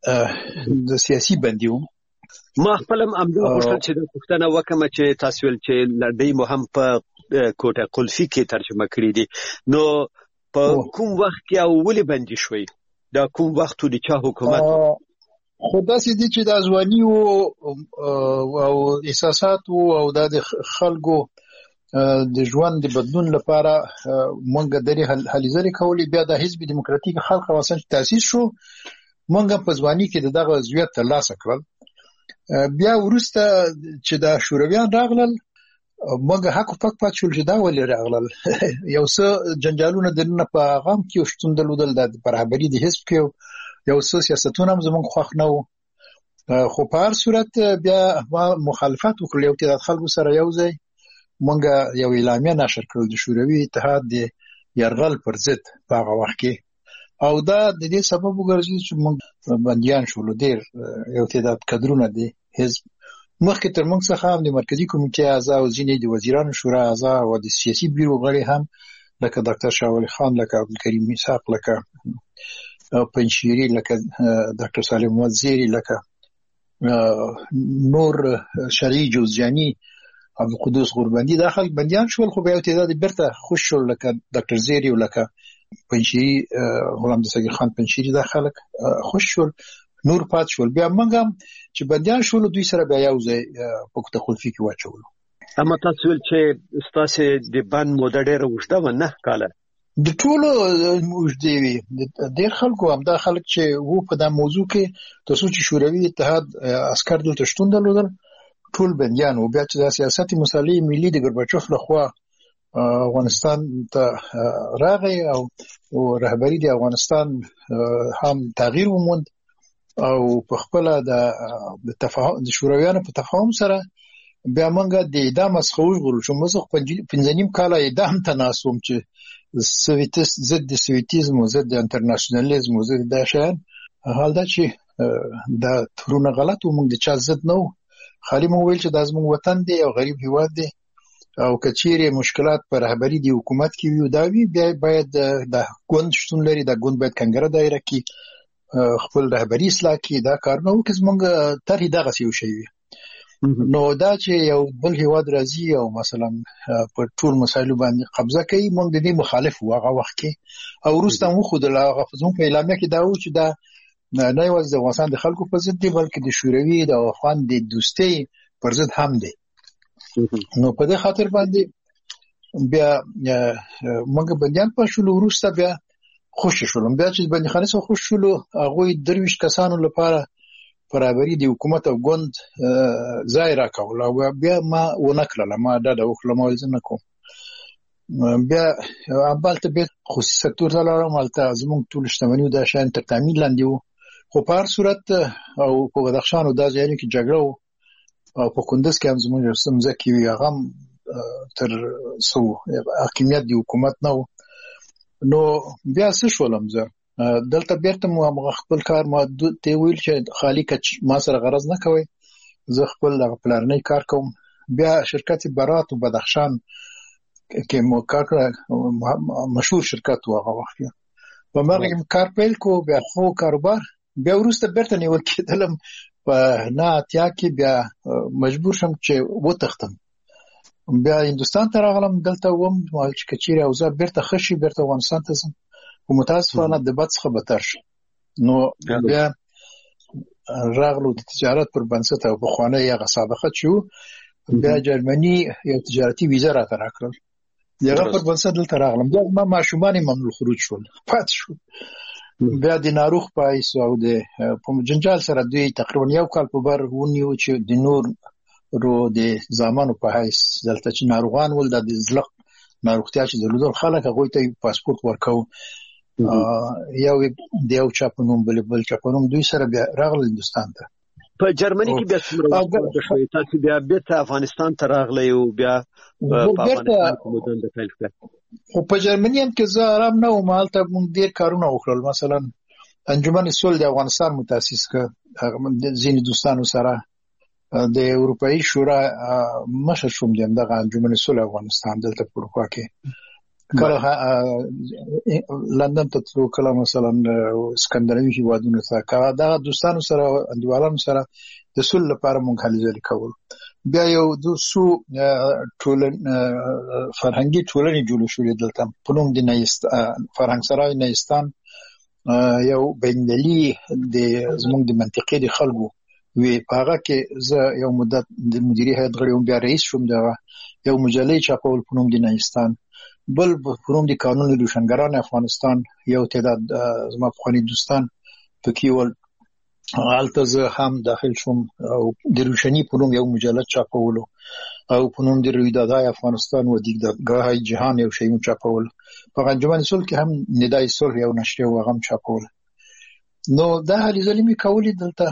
د سیاسي بندي وم. ما خپل هم امدا غوښتل چې د پښتنه وکم چې تاسو ول چې لړۍ مو هم په کوټه قلفي کې ترجمه کړې دي، نو په کوم وخت کې او ولې بندي شوي؟ دا کوم وخت د چا حکومت؟ خو داسې دي چې د ځواني او احساسات او د خلکو د ژوند د بدلون لپاره مونږ درې هلې ځلې کولې. بیا د حزب دیموکراتیک خلق افغانستان تاسیس شو، مونږ په ځواني کې دغه عضویت ترلاسه کړل. بیا وروسته چې د شورویان راغلل مونږ حق پک پات شول چې دا ولې راغلل. یو څه جنجالونه دنه په غام کې شتون درلودل، د برابرۍ د حزب کې یو څه سیاستونه هم زموږ خوښ نه وو. خو په هر صورت بیا ما مخالفت وکړ، یو تعداد خلکو سره یو ځای مونږ یو اعلامیه نشر کړل د شوروي اتحاد د یرغل پر ضد په هغه وخت کې، او دا د دې سبب وګرځي چې مونږ بندیان شولو. ډېر یو تعداد کادرونه دي حزب مخکې تر موږ څخه هم د مرکزی کمیټې اعضا او ځینې د وزیرانو شورا اعضا او د سیاسي بیرو غړي هم لکه ډاکټر شاه ولی خان، لکه عبدالکریم میثاق، لکه پنشیری، لکه ډاکټر سالم وزیری، لکه نور شرعي جوزجاني، عبدالقدوس غوربندي، دا خلک بندیان شول. خو بیا یو تعداد بیرته خوش شول لکه ډاکټر زیری او لکه پنشیری، غلام دستگیر خان پنشیری، دا خلک خوش شول، نور پات شول. بیا موږ هم چې بندیان شول دوی سره بیا یو ځای په کوټه قلفي کې واچولو. اما تاسو ول چې ستاسو د بند موده ډېره اوږده و، 9 کاله. د ټولو اوږدې وي. ډېر خلکو همدا خلک چې وو په دا موضوع کې تاسو چې شوروي اتحاد عسكر دلته شتون درلودل ټول بندیان وو. بیا چې د سیاست مصالح ملي د ګورباچوف لخوا افغانستان ته راغی او رهبری د افغانستان هم تغییر وموند او په خپل د تفاهم د شورویانو په تفاهم سره بیا موږ د اعدام څخه وژغورل شو. موږ 15 کال اعدام ته ناسوم چې ضد د سویتیزم او ضد د انټرنیشنالیزم او ضد د شان حال دا چې دا ترونه غلط و، موږ د چا ضد نه و، خالي مو ویل چې دا زموږ وطن دی او غریب هیواد دی او کچېره مشکلات پر رهبری دی حکومت کې وي دا وی بیا باید د ګوند شتون لري، د ګوند باید کنګره دایره کې خپل رهبری اصلاح کې دا کار نه وکړي. موږ تر دغه څه شي وي. نو دا چې یو بل هیواد راځي او مثلا په ټول مسایلو باندې قبضه کوي، موږ د دې مخالف وو هغه وخت کې. او وروسته مو خو د غفزون په اعلامیه کې دا و چې دا نه یوازې د افغانستان د خلکو په ضد دی بلکې د شوروي د افغان د دوستۍ پر ضد هم دی. نو په دې خاطر باندې بیا موږ بندیان په شولو. وروسته بیا خوش شولم، بیا چې بندیخانه څخه خوش شولو هغه 23 کسانو لپاره برابرۍ د حکومت او ګوند ځای راکول او بیا ما ونکړل، ما دا وکړم او ځنه کوم. بیا امبالته به خصوصي سکتور ته لاړم، هلته زموږ ټول شتمني دا شیان تر تامین لاندې وو، خو په هر صورت او په بدخشان او دا ځایونو کې جګړه وو او په کندز کې هم زموږ ځمکې وي، هغه هم تر څو حاکمیت د حکومت نه و. نو بیا څه شولم زه دلته بیرته مو خپل کار ما ته ویل چې خالی کچ ما سره غرض نه کوي، زه خپل د پلانې کار کوم. بیا شرکت برات او بدخشان کې مو کار مشهور شرکت و هغه وخت په مغرب کار پیل کو، بیا خو کاروبار بیا ورسته بیرته نیول کېدلم په نه اتیا کې، بیا مجبور شم چې وتښتم. بیا هندوستان ته راغلم، دلته وم مال چې کچېره او زه بیرته خشي بیرته افغانستان ته ځم، خو متاسفانه د بد څخه بدتر شو. نو بیا راغلو د تجارت پر بنسټ او بخوانه یې سابقه شو، بیا جرمني یو تجارتي ویزه راته راکړل، دغه پر بنسټ دلته راغلم. بیا ما ماشومان ممنوع خروج شول، پات شو. بیا د ناروغ پایس او د په جنجال سره دوی تقریبا یو کال په بر ونیو چې د نور رو د زمانو په حیث دلته چې ناروغان ول د زلق ناروغتیا چې درلودل خلک هغه ته پاسپورت ورکاو، یو د یو چاپنوم بل چاپنوم دوی سره بیا راغل هندوستان ته. په جرمني کې بیا څومره تاسو بیا بیرته افغانستان ته راغلی او بیا په افغانستان کې مدن د پیل کړ؟ خو په جرمني هم کې زه آرام نه وم، هلته موږ ډېر کارونه وکړل. مثلا انجمن صلح د افغانستان متاسس کړ ځینې دوستانو سره، د اروپایي شورا مشر شوم د همدغه انجمن صلح افغانستان دلته په اروپا کې. کله لندن ته تلو، کله مثلا اسکندناوي هیوادونو ته، کله دغه دوستانو سره انډیوالانو سره د صلح لپاره موږ هلې ځلې کول. بیا یو د سو فرهنګي ټولنې جوړ شوې دلته په نوم د فرهنګ سرای نیستان، یو بینالمللي د زموږ د منطقې د خلکو وی په هغه کې زه یو مدت د مدیري هیئت غړی وم، بیا رئیس شوم. دغه یو مجلې چاپول په نوم د نیستان، بل په نوم د قانون روشنګران افغانستان، یو تعداد زما پخواني دوستان پکې ول. هلته زه هم داخل شوم او د روشنی په نوم یو مجله چاپولو، او په نوم د رویدادهای افغانستان و دیدگاههای جهان یو شی چاپول. په انجمن صلح کې هم ندای صلح یو نشریه و هغه چاپول. نو دا هلې ځلې مې کولې دلته.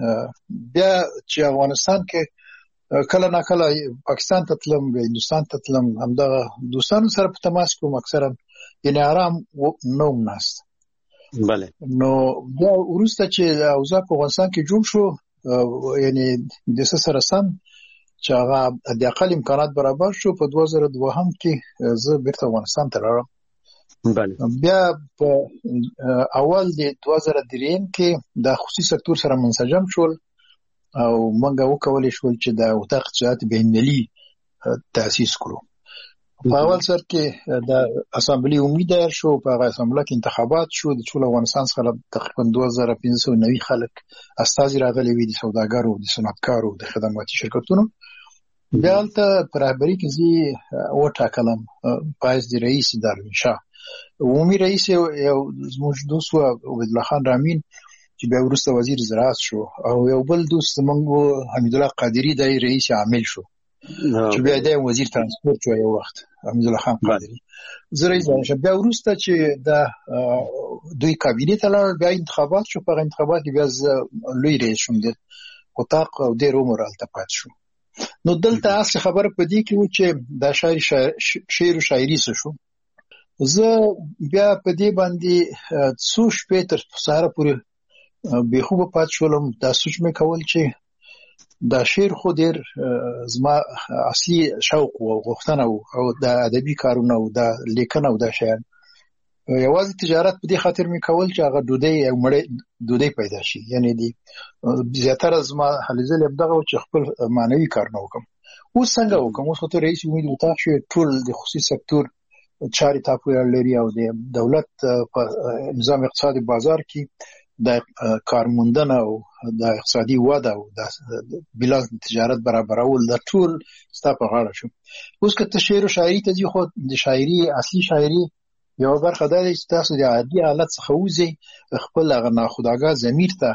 بیا چې افغانستان کې کله نا کله پاکستان ته تلم، هندوستان ته تلم، همدغه دوستانو سره په تماس کوم اکثرا، یعنی آرام نوم ناست. بله. نو بیا وروسته چې اوضاع په افغانستان کې جوړ شو، یعنی د سره سم چې هغه د اقل امکانات برابر شو، په 2002 کې زه بیرته افغانستان ته لاړم. بله. بیا په اول د 2003 کې د خصوصي سکتور سره منسجم شول او موږ وکولای شو چې د اتاق اقتصاد بینالمللي تأسیس کړو. په اول سر کې د اسامبلی امید شو، په هغه اسامبلی کې انتخابات شو، د ټول افغانستان څخه تقریبا 2590 خلک استازي راغلي وي، د سوداګرو، د صنعتکارو، د خدماتي شرکتونو. بیا هلته په رهبري کې زه وټاکلم پایز د رئیس داروین شاه، عمومي رئیس یو زموږ دوست و عبدالله خان رامین چې بیا وروسته وزیر زراعت شو، او یو بل دوست زموږ حمیدالله قادری د رئیس عامل شو چې بیا د وزیر ترانسپورت شو یو وخت حمیدالله خان قادری. زه رئیس شوم. بیا وروسته چې د دوی کابینې ته لاړل، بیا انتخابات شو، په انتخابات کې بیا لوی رئیس شوم د اتاق او ډېر عمر هلته پاتې شو. نو دلته اصل خبره په دې کې و چې دا شعر او شاعري څه شو. زه بیا په دې باندې څو شپې تر سهاره پورې بې خوبه پاتې شولم. دا سوچ مې کول چې دا شعر خو ډېر زما اصلي شوق و او غوښتنه و، او د ادبي کارونه او د لیکنه او د شعر یوازې تجارت په دې خاطر مې کول چې هغه ډوډۍ پیدا شي. یعنی دی زیاتره زما هلې ځلې همدغه و چې خپل معنوي کارونه وکړم. اوس څنګه وکړم؟ اوس خو ته رئیس امید اتاق شوې، ټول د خصوصي سکتور چارې تا پورې لري، او د دولت په نظام اقتصادي بازار کې د کارموندنه او د اقتصادي وده او د بیلانس تجارت برابرول د ټول ستا په غاړه شو. اوس که ته شعر او شاعري ته ځې، خو د شاعري اصلي شاعري یو برخه دا دی چې تاسو د عادي حالت څخه وځئ، خپل هغه ناخودآګاه ضمیر ته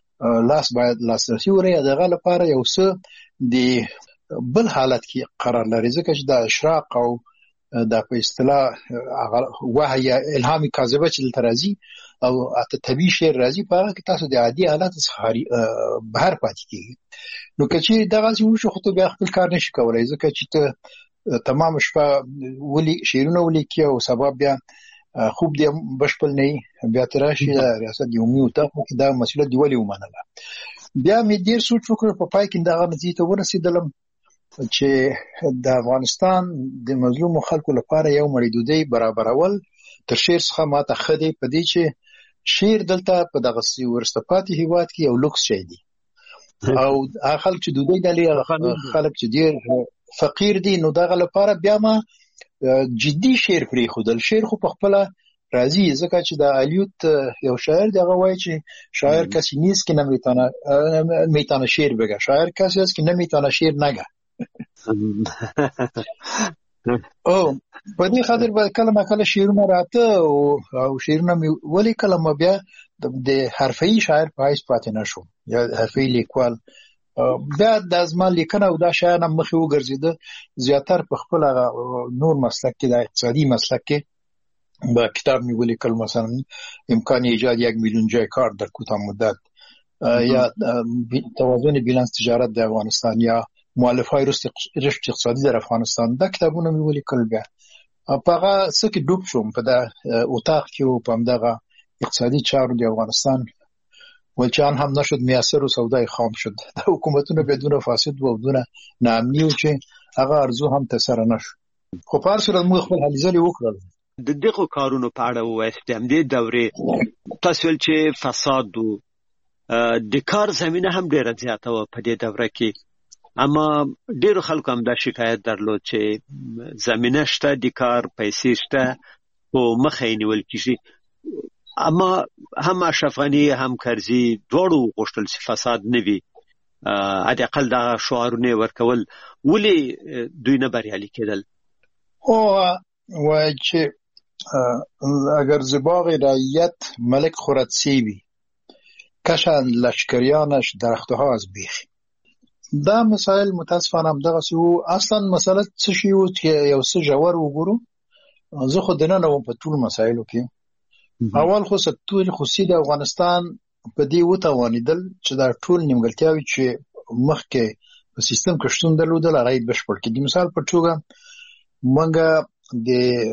باید لاسرسي ولرئ. دغه لپاره یو څه د بل حالت کې قرار لري، ځکه چې د اشراق او دا په اصطلاح وحی یا الهام کاذبه چې دلته راځي او اته طبيعي شعر راځي په هغه کې تاسو د عادي حالات څخه بهر پاتې کیږي. نو که چې دغه څه وشو خو ته بیا خپل کار نشي کولای ځکه چې ته تمام شپه ولي شعرونه ولیکي او سبب بیا خوب دی بشپل نه بیا تراشي ریاست یومي او ته دا مسله دی ولي ومنله. بیا مې ډیر سوچ وکړ په پای کې دغه نتیجه ته ورسېدلم چې د افغانستان د مظلوم خلکو لپاره یو مړیدودي برابرول تر شعر څخه ماته خدي په دې چې شعر دلته په دغه ورسته پاتې هیواد کې یو لوکس شي دي او خلک چې دوی دلې خلک چې ډیر فقیر دي نو دغه لپاره بیا ما جدي شعر پرې خودل. شعر خو په خپل راځي ځکه چې د الیوت یو شاعر دغه وایي چې شاعر کسی نیست که نمیتونه شعر بگه، شاعر کسی است که نمیتونه شعر نگه. او په دې خاطر به کله شعرونه راته او شعرونه ولی کله بیا د حرفي شاعر په حیث پاتې نشوم یا حرفي لیکوال. بیا د ازمان لیکنه او دا شاعر هم مخې وګرځیده زیاتر په خپل نور مسلک کې د اقتصادي مسلک کې با کتاب می ولیکل مثلا امکان ایجاد 1 میلیون جای کار در کوتاه مدت یا توازن بیلانس تجارت د افغانستان یا مؤلفه‌های رشد اقتصادی در افغانستان دا کتابونه می ولیکل. بیا په هغه څه کې ډوب شوم په دا اتاق کې او په دغه اقتصادي چارو د افغانستان ولچان هم نشد میسر او سودای خام شد. د حکومتونو بدون فاسد و بدون ناامنی چې هغه ارزو هم تسر نشو. خو په هر صورت موږ خپل هلې ځلې وکړل. د دغه کارونو په اړه وایي د همدې دورې تاسو چې فساد او د کار زمينه هم ډیره زیاته و په دې دوره کې، اما ډیرو خلکو هم دا شکایت درلود چې زمينه شته د کار پیسې شته او مخه یې نیول کیږي. اما هم اشرف غنی هم کرزي دواړو غوښتل چې فساد نه وي، اقل دا شعارونه ورکول ولې دوی نه بریالي کېدل؟ او وای چې اگر زباغ رعیت ملک خورد سیبی کشن لشکریانش درختها از بیخی. دا مسائل متاسفانه هم دغه سو اصلا مسله څه شی او یو څه جوړ وګورو. زه خو دنه نو په ټول مسایلو کې اول خو ستول خصوصي د افغانستان په دې وتوانیدل چې دا ټول نیمګړتیاوي چې مخکې په سیستم کې شتون درلودل هغه بشپړ کړي. مثال په توګه منګه د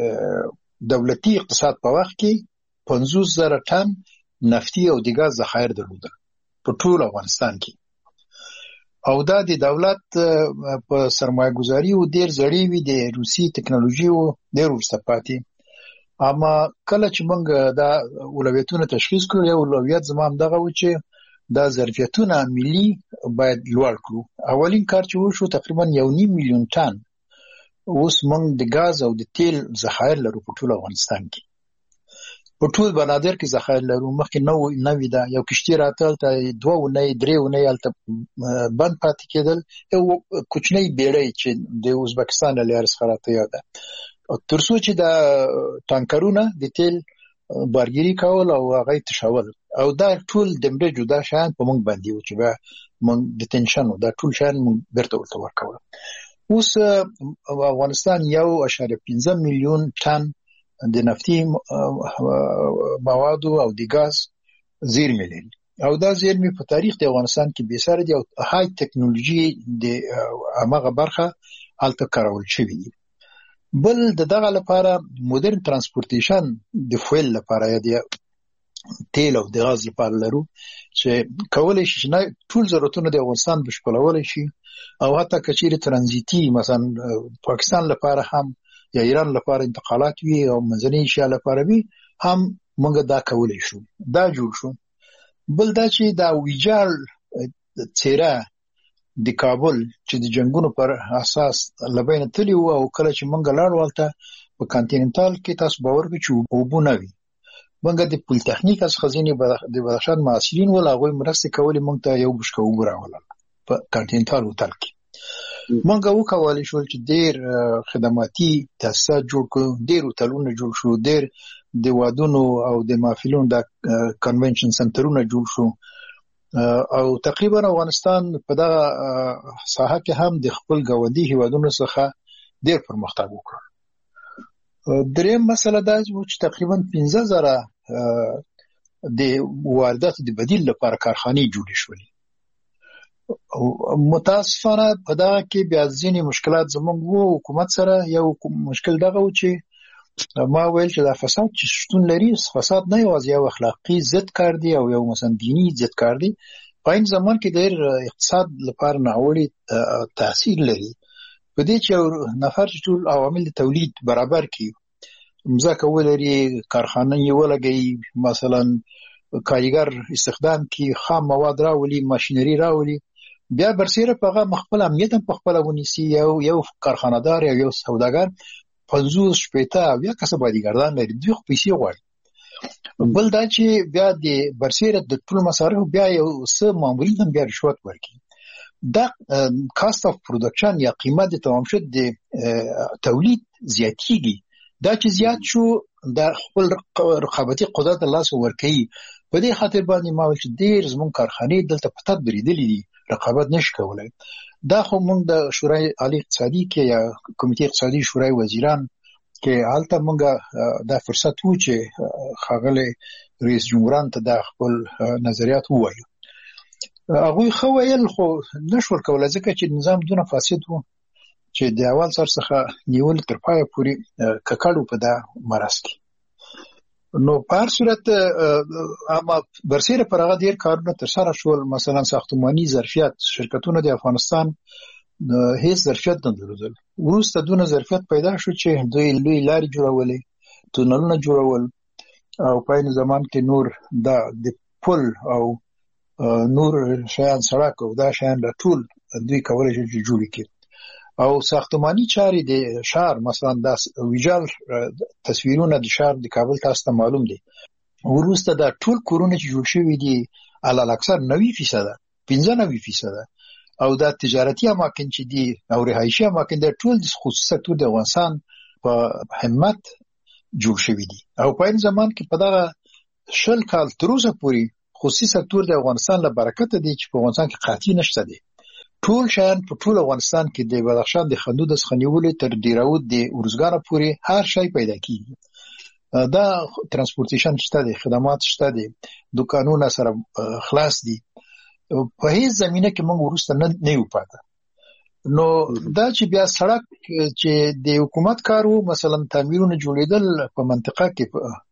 دولتي اقتصاد په وخت کې 50,000 ټن نفتي او د غاز ذخایر درلودل په ټول افغانستان کې او دا د دولت په سرمایه گذاري او ډیر زړې وي د روسي ټکنالوژي او ډیر ورسته پاتې. اما کله چې موږ دا اولویتونه تشخیص کړو یو اولویت زمام دغه و چې دا ظرفیتونه ملي باید لوړ کړو. اولین کار چې وشو تقریبا 1.5 میلیون ټن اوس موږ د غاز او د تیل ذخایر لرو په ټول افغانستان کې. په ټول بنادر کې ذخایر لرو. مخکې نو دا یو کشتي راتل ته 2 نه 3 نه الته بند پاتې کېدل. یو کوچنی بیړۍ چې د ازبکستان له لارې څخه راته یاده ترڅو چې دا ټانکرونه د تیل بارګيري کول او هغه تشول او دا ټول د مړي جدا شان په موږ باندې و چې به موږ د تنشن دا ټول شان برته ورکول. اوس افغانستان 1.5 میلیون ټن د نفتي موادو او د غاز زیرمې لري او دا زیرمې په تاریخ د افغانستان کې به سره دی او های ټکنالوژي د هغه برخه الته کارول شوی دی. بل دغه لپاره مدرن ترانسپورتیشن د فویل لپاره دی تیل او د غاز لپاره لرو چې کولای شي نه ټول ضرورتونه د افغانستان بشپړول شي او حتی کچېره ترانزیتي مثلا پاکستان لپاره هم یا ایران لپاره انتقالات وي او منځنۍ ایشیا لپاره وي هم موږ دا کولای شو. دا جوړ شو. بل دا چې دا ویجال چیرې د کابل چې د جنگونو پر اساس لبین تلی او کله چې منګ لاړ والته په کانټیننټال کې تاسو باور کوئ چې وبونه وي منګ د پولیټیکنیک از خزینه د بدخشان معاصرین ولا غوي مرسته کولې مونږ ته یو بشکو وګراول په کانټیننټال هوټل کې منګ وکولای شو چې ډیر خدماتي تاسیسات جوړ کړو، ډیر هوټلونه جوړ شو، ډیر د وادونو او د محفلونو د کنونشن سنټرونه جوړ شو او تقریبا افغانستان په دغه ساحه کې هم د خپل ګاونډي هیوادونو څخه ډیر پرمختګ وکړ. دریم مسله دا چې تقریبا 15,000 د وارداتو د بدیل لپاره کارخانې جوړې شولې. متاسفانه په دا کې بیا ځینې مشکلات زموږ وو حکومت سره. یو مشکل دغه و چې ما ویل چې دا فساد چې شتون لري، فساد نه یوازې یو اخلاقی ضد کار دی او یو مثلا دینی ضد کار دی، په این زمان کې ډېر اقتصاد لپاره ناوړي تاثیر لري. په دې چې یو نفر چې ټول عوامل د تولید برابر کړي، مځکه ولري، کارخانه یې ولګي، مثلا کارګر استخدام کړي، خام مواد راولي، ماشینري راولي، بیا برسیره په هغه خپل امنیت هم په خپله ونیسي. یو کارخانه‌دار یا یو سوداګر 50 شپېته بیا کسه بادیګردان لري، دوی خو پیسې غواړي. بل دا چې بیا د برسیره د ټول مصارف بیا یو څه مامورین هم بیا رشوت ورکړي. دا کاست اف پروډکشن یا قیمت د تمام شد د تولید زیاتیږي. دا چې زیات شو د خپل رقابتي قدرت الله سو ورکړي. په دې خاطر باندې ما ویل چې ډېر زموږ کارخانې دلته پټ بریدلې دي، رقابت نشي کولای. دا خو موږ د شورای عالی اقتصادي کې یا کمیټې اقتصادي شورای وزیران کې حالت موږ دا فرصت وو چې ښاغلی رئیس جمهوران ته د خپل نظریات ووایو. هغوی خو ویل خو نشول کولای ځکه چې نظام دونه فاسد وو چې د اول سر څخه نیول تر پایه پورې ککړو په دا مرض کې. نو په هر صورت اما برسیره پر هغه ډېر کارونه ترسره شول. مثلا ساختماني ظرفیت شرکتونه د افغانستان هیڅ ظرفیت نه درلودل. وروسته دونه ظرفیت پیدا شو چې دوی لوی لارې جوړولې، تونلونه جوړول، او په این زمان کې نور د پل او نور شیان سړک او دا شیان ټول دوی کولای شي چې جوړ کړي. او ساختماني چارې د شهر مثلا د ویجال تصویرونه د شهر د کابل تاسو ته معلوم دي. وروسته دا ټول کورونه چې جوړ شوي دي علل اکثر 90% 95% او دا تجارتي اماکن چې دي او رهایشي اماکن د ټول د خصوصي سکتور د افغانستان په همت جوړ شوي دي. او په این زمان کې په دغه 20 کال تر اوسه پورې خصوصي سکتور د افغانستان له برکت دی چې په افغانستان کې قحطي نشته دی. ټول شیان په ټول افغانستان کې د بدخشان د خندو د څخنیولې تر ډیراود د ورزګانو پورې هر شی پیدا کیږي. دا ترانسپورتیشن شته دی، خدمات شته دی، دکانونه سره خلاص دي. په هیڅ زمینه کې موږ ورسته نه یو پاتې. نو دا چې بیا سړک چې د حکومت کارو مثلا تعمیرونه جوړیدل په منطقه کې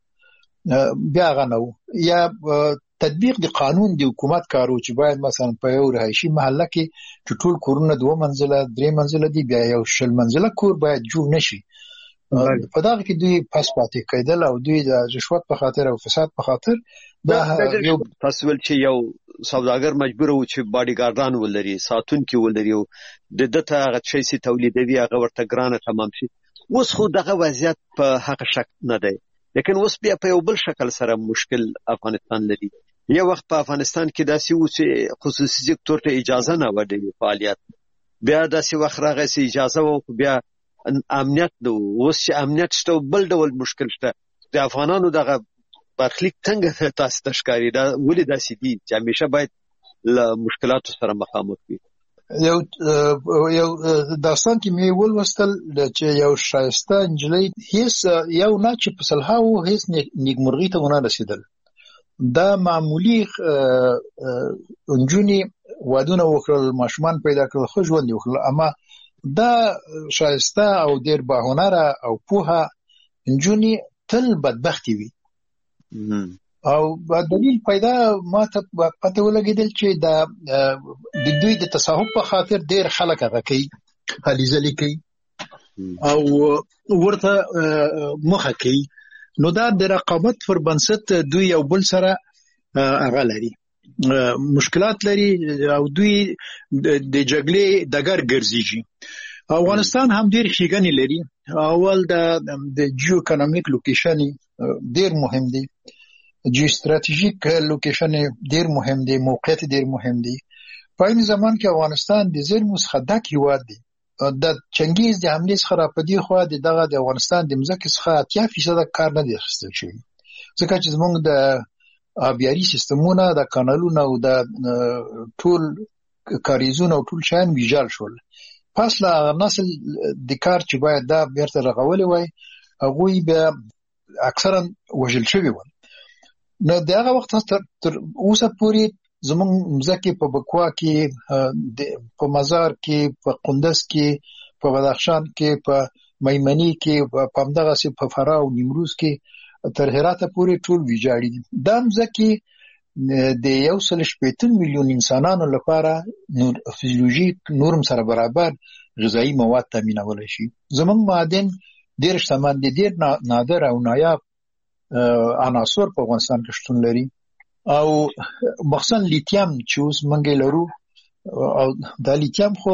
بیا غنو یا تطبیق د قانون د حکومت کارو چې باید مثلا په یو رهایشي محله کې چې ټول کورونه 2 منزله 3 منزله دي، بیا یو 10 منزله کور باید جوړ نشي. په دغه کې دوی پاس پاتې کېدل او دوی د رشوت په خاطر او فساد په خاطر دا یو تاسول چې یو سوداګر مجبور و چې باډیګاردان ولري، ساتونکي ولري او د دته هغه شي سي تولیدوي هغه ورته ګرانه تمام شي. اوس خو دغه وضعیت په حق شک نه دی، لیکن اوس بیا په یو بل شکل سره مشکل افغانستان لري. یو وخت په افغانستان کې داسې و چې خصوصي سکتور ته اجازه نه ورکړي فعالیت، بیا داسې وخت راغی چې اجازه و بیا امنیت نو. اوس چې امنیت شته بل ډول مشکل شته. د افغانانو دغه برخلیک څنګه تاسو ته ښکاري؟ دا ولې داسې دي چې همیشه باید له مشکلاتو سره مخامخ وي؟ یو داستان کې مې ولوستل چې یو شایسته انجلۍ هیڅ یو نه چې په سلهاو هیڅ نیکمرغي ته ونه رسیدل. دا معمولی انجونی وادونه وکړل، ماشومان پیدا کړل، خو ژوند وکړل، اما دا شایسته او ډیر باهنره او پوهه انجونی تل بدبختی وي. او دلیل پیدا ما ته پته ولګیدل چې دا د دوی د تصاحب په خاطر ډیر خلک هغه کوي، هلي ځلي کوي او ورته مخه کوي. نو دا د رقابت پر بنسټ دوی یو بل سره هغه لري، مشکلات لري او دوی د جګړې دګر ګرځي. افغانستان هم ډیر ښېګڼې لري. اول د جیو اکونومیک لوکیشن ډیر مهم دی، جیو ستراتیژیک لوکیشن ډیر مهم دی، موقعیت ډیر مهم دی. په این زمان کې افغانستان د زیرمو څخه ډک هېواد دی. د چنګیز د حملې څخه راپدې خوا دغه د افغانستان د مځکې څخه 80% کار نه دی اخیستل شوی، ځکه چې زموږ د آبیاري سیستمونه، د کانالونه او د ټول کاریزونه او ټول شیان ویجال شول. پس له نسل د کار چې باید دا بیرته رغولې وای، هغوی بیا اکثرا وژل شوي ول. نو د هغه وخت تر اوسه پورې زموږ مځکې په بکوا کې، په مزار کې، په قندز کې، په بدخشان کې، په میمنې کې، په همدغسې په فراه او نیمروز کې تر هراته پورې ټول ویجاړي دي. دا مځکې د 1.8 میلیون انسانانو لپاره فزیولوژیک نورم سره برابر غذایی مواد تامینولی شي. زموږ معادن ډېر شتمن دي، ډېر نادر او نایاب عناصر په افغانستان کې شتون لري، او مخصوصا لیتیم چې اوس موږ لرو، او دا لیتیم خو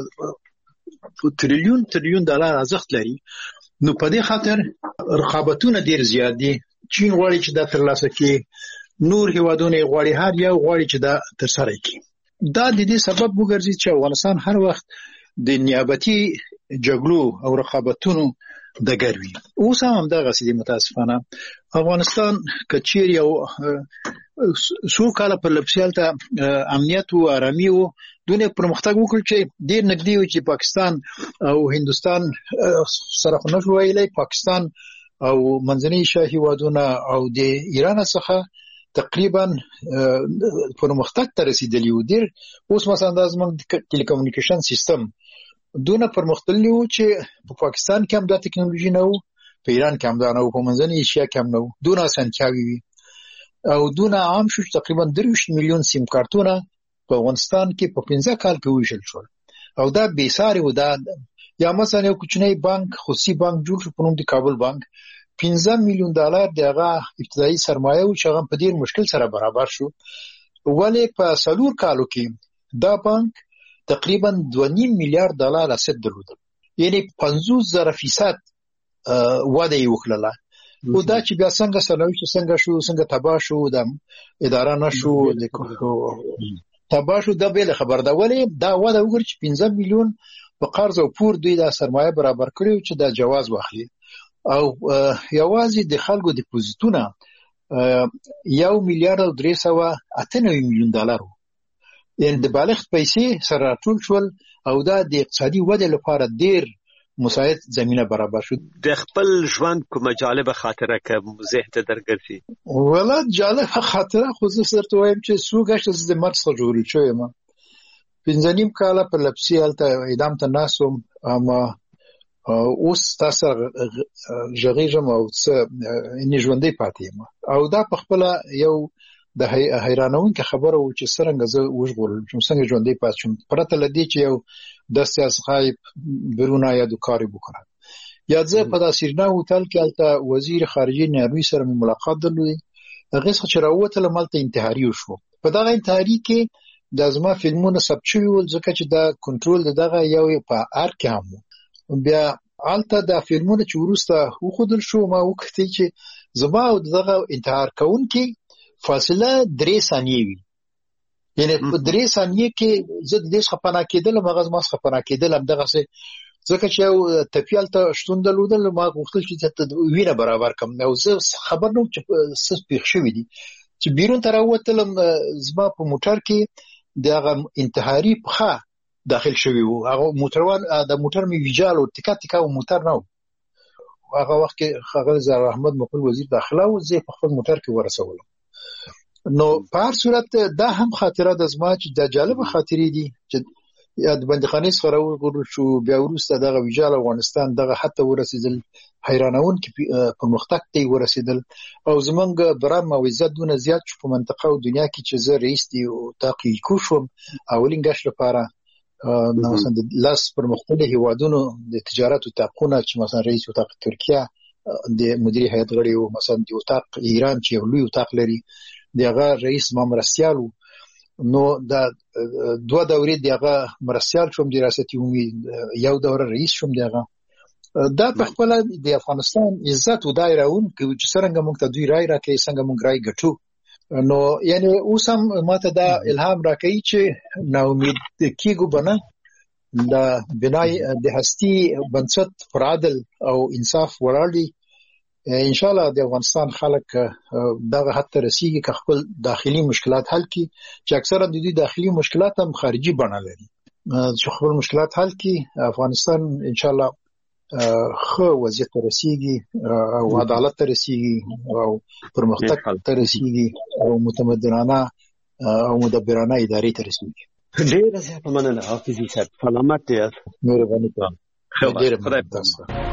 تریلیون ډالر ارزښت لري. نو په دې خاطر رقابتونه ډېر زیات دي. چین غواړي چې دا ترلاسه کړي، نور هیوادونه غواړي، هر یو غواړي چې دا ترسره کړي. دا د دې سبب وګرځي چې افغانستان هر وخت د نیابتي جګړو او رقابتونو ډګر وي. اوس هم همدغسې دي. متاسفانه افغانستان که چیرې یو څو کاله پرلپسې هلته امنیت و ارامي و، دونه پرمختګ وکړ چې ډېر نږدې و چې پاکستان او هندوستان سره خو نشو ویلی، پاکستان او منځنۍ ایشیا هیوادونه او د ایران څخه تقریبا پرمختګ ته رسیدلی و. ډېر اوس مثلا دا زموږ ټیلیکومونیکیشن سیستم دونه پرمختللی و چې په پاکستان کې هم دا تکنالوژي نه و، په ایران کې هم دا نه و، په منځنۍ ایشیا کې هم نه و. دونه اسانتیاوې وي او دونه عام شو چې تقریبا 23 میلیون سیم کارتونه په افغانستان کې په 15 کال کې وویشل شول، او دا بې ساري و. دا یا مثلا یو کوچنی بانک، خصوصي بانک جوړ شو په نوم د کابل بانک، 15 میلیون ډالر د هغه ابتدایي سرمایه و چې هغه په ډېر مشکل سره برابر شو. ولې په 4 کالو کې دا بانک تقریبا 2.5 میلیارد ډالر اسید درلودل، یعنی 50,000% وده یې وکړله. او دا چې بیا څنګه سرنوشت څنګه شو، څنګه تباه شو، د اداره نشو تباه شو، دا بېله خبر ده. ولې دا وده وګورئ چې 15 میلیون په قرض او پور دوی دا سرمایه برابر کړي چې دا جواز واخلي، او یوازې د خلکو ډیپوزیټونه 1 میلیارد او 398 میلیون ډالر وو، یعنې د بالغ پیسې سره راټول شول، او دا د اقتصادي ودې لپاره ډېر مساعد زمینه برابر شو. د خپل ژوند کومه جالبه خاطره که ذهن ته درګرځي؟ ولا جالبه خاطره خو زه درته وایم چې څو ګشته زه د مرګ څخه ژغورل شوی یم. 5.5 کاله پرلپسې هلته اعدام ته ناست وم، اما اوس تاسو غږیږم او څه ژوندی پاتې یم. او دا په خپله یو د حیرانونکې خبره و چې څرنګه زه وژغورل شوم، څنګه ژوندی پاتې شوم، پرته له دې چې یو دست از غایب برون آید و کاری بکنم. یا زه په دا سیرنا هوټل کې هلته وزیر خارجه نیروي سره مې ملاقات درلودی، هغې څخه چې راووتلم هلته انتحاري وشو. په دغه انتحاري کې دا زما فلمونه ثبت شوي ول، ځکه چې دا کنټرول د دغه یو په ارګ کې هم و. بیا هلته دا فلمونه چې وروسته وښودل شو، ما وکتل چې زما او دغه انتحار کوونکي فاصله 3 ثانیې وي، یعنې په 3 ثانیې کې زه د دې څخه پناه کېدلم، هغه زما څخه پناه کېدل همدغسې، ځکه چې یو تپي هلته شتون درلودل. ما غوښتل چې وینه برابر کړم، او زه خبر نه وم چې څه پېښ شوي دي. چې بیرون ته راووتلم، زما په موټر کې د هغه انتحاري پښه داخل شوي وو. هغه موټروان د موټر مې ویجال و، تکه تکه و، موټر نه و. هغه وخت کې ښاغلی زهرا احمد مقبل وزیر داخله و، زه یې په خپل موټر کې ورسولم. نو په هر صورت دا هم خاطره د زما چې دا جالبه خاطرې دي چې د بندیخانې څخه راوغورځول شو، بیا وروسته دغه ویجال افغانستان دغه حد ته ورسېدل، حیرانونکي پرمختګ ته یې ورسېدل، او زمونږ برام او عزت دونه زیات شو په منطقه او دنیا کې چې زه رئیس د اتاق ایکو شوم اولین ګشت لپاره. مثلا د لاس پرمختللي هیوادونو د تجارت اتاقونه چې مثلا رئیس اتاق ترکیه د مدیري هیئت غړی و، مثلا د اتاق ایران چې یو لوی اتاق لري د هغه رئیس ما مرستیال و. نو دا 2 دورې د هغه مرستیال شوم، د ریاست عمومي یو دوره رئیس شوم د هغه. دا په خپله د افغانستان عزت و دا یې راوونکی و چې څرنګه موږ ته دوی رای راکوي، څنګه موږ رای ګټو. نو یعنی اوس هم ماته دا الهام راکوي چې ناامید کېږو به نه، د بنای د هستي بنسټ پر عدل او انصاف ولاړ دي. انشاءالله د افغانستان خلک دغه حد ته رسیږي که خپل داخلي مشکلات حل کړي، چې اکثرا د دوی داخلي مشکلات هم خارجي بڼه لري. چې خپل مشکلات حل کړي، افغانستان انشاءالله ښه وضعیت ته رسیږي او عدالت ته رسیږي او پرمختګ ته رسیږي او متمدنانه او مدبرانه ادارې ته رسیږي. ډېره زیاته مننه حافظي صاحب، سلامت یاست. مهرباني کوم. ډېره مننه.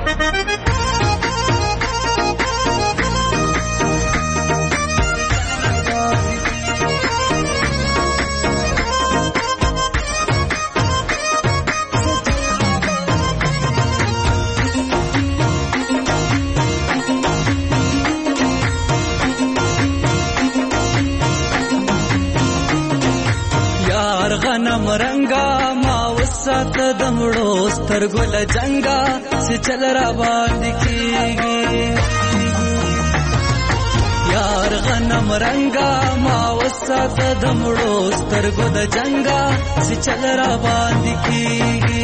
غنم رنگا ما وسات دمړو سترګو لجنګا چې چل را باندې کیږي. یار غنم رنگا ما وسات دمړو سترګو د جنګا چې چل را باندې کیږي.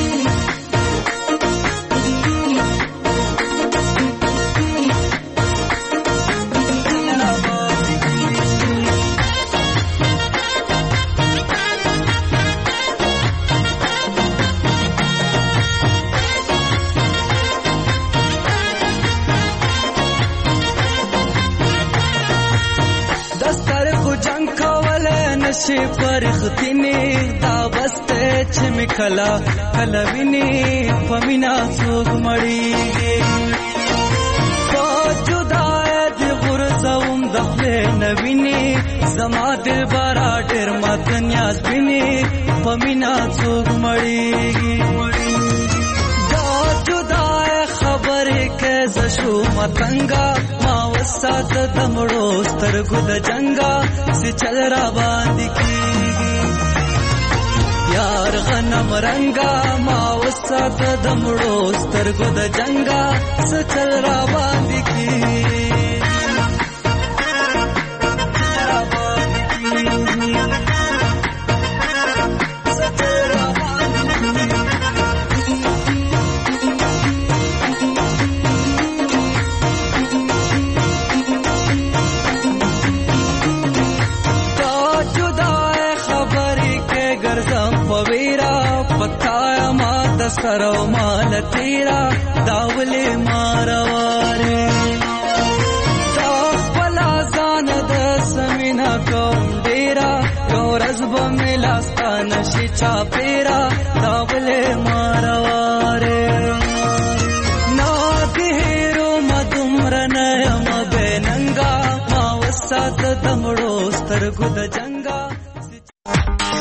نشي پرختینی دا بسته چې مکلا کلوینی پمینا څوک مړیږي. په جدای دی غرزوم د خپل نوینی زما دل بارا ډېر مات نیاز بینی پمینا څوک مړیږي. دا جدای خبرې کې زشو متنګا ما وسات دمړو سترګو د جنګا چې چل را باندې کیږي. یار غنم رنگا ما وسات دمړو سترګو د جنګا چې چل را باندې کیږي. سرو مال تیرا داولی مارواره دا خپلا ځان د سمینا کوم ډیرا یو ورځ به مې لاستا نشي چاپیرا داولی مارواره نا دهیرو مدمره نیم بیننګا ما وسات دمړو سترګو د جنګا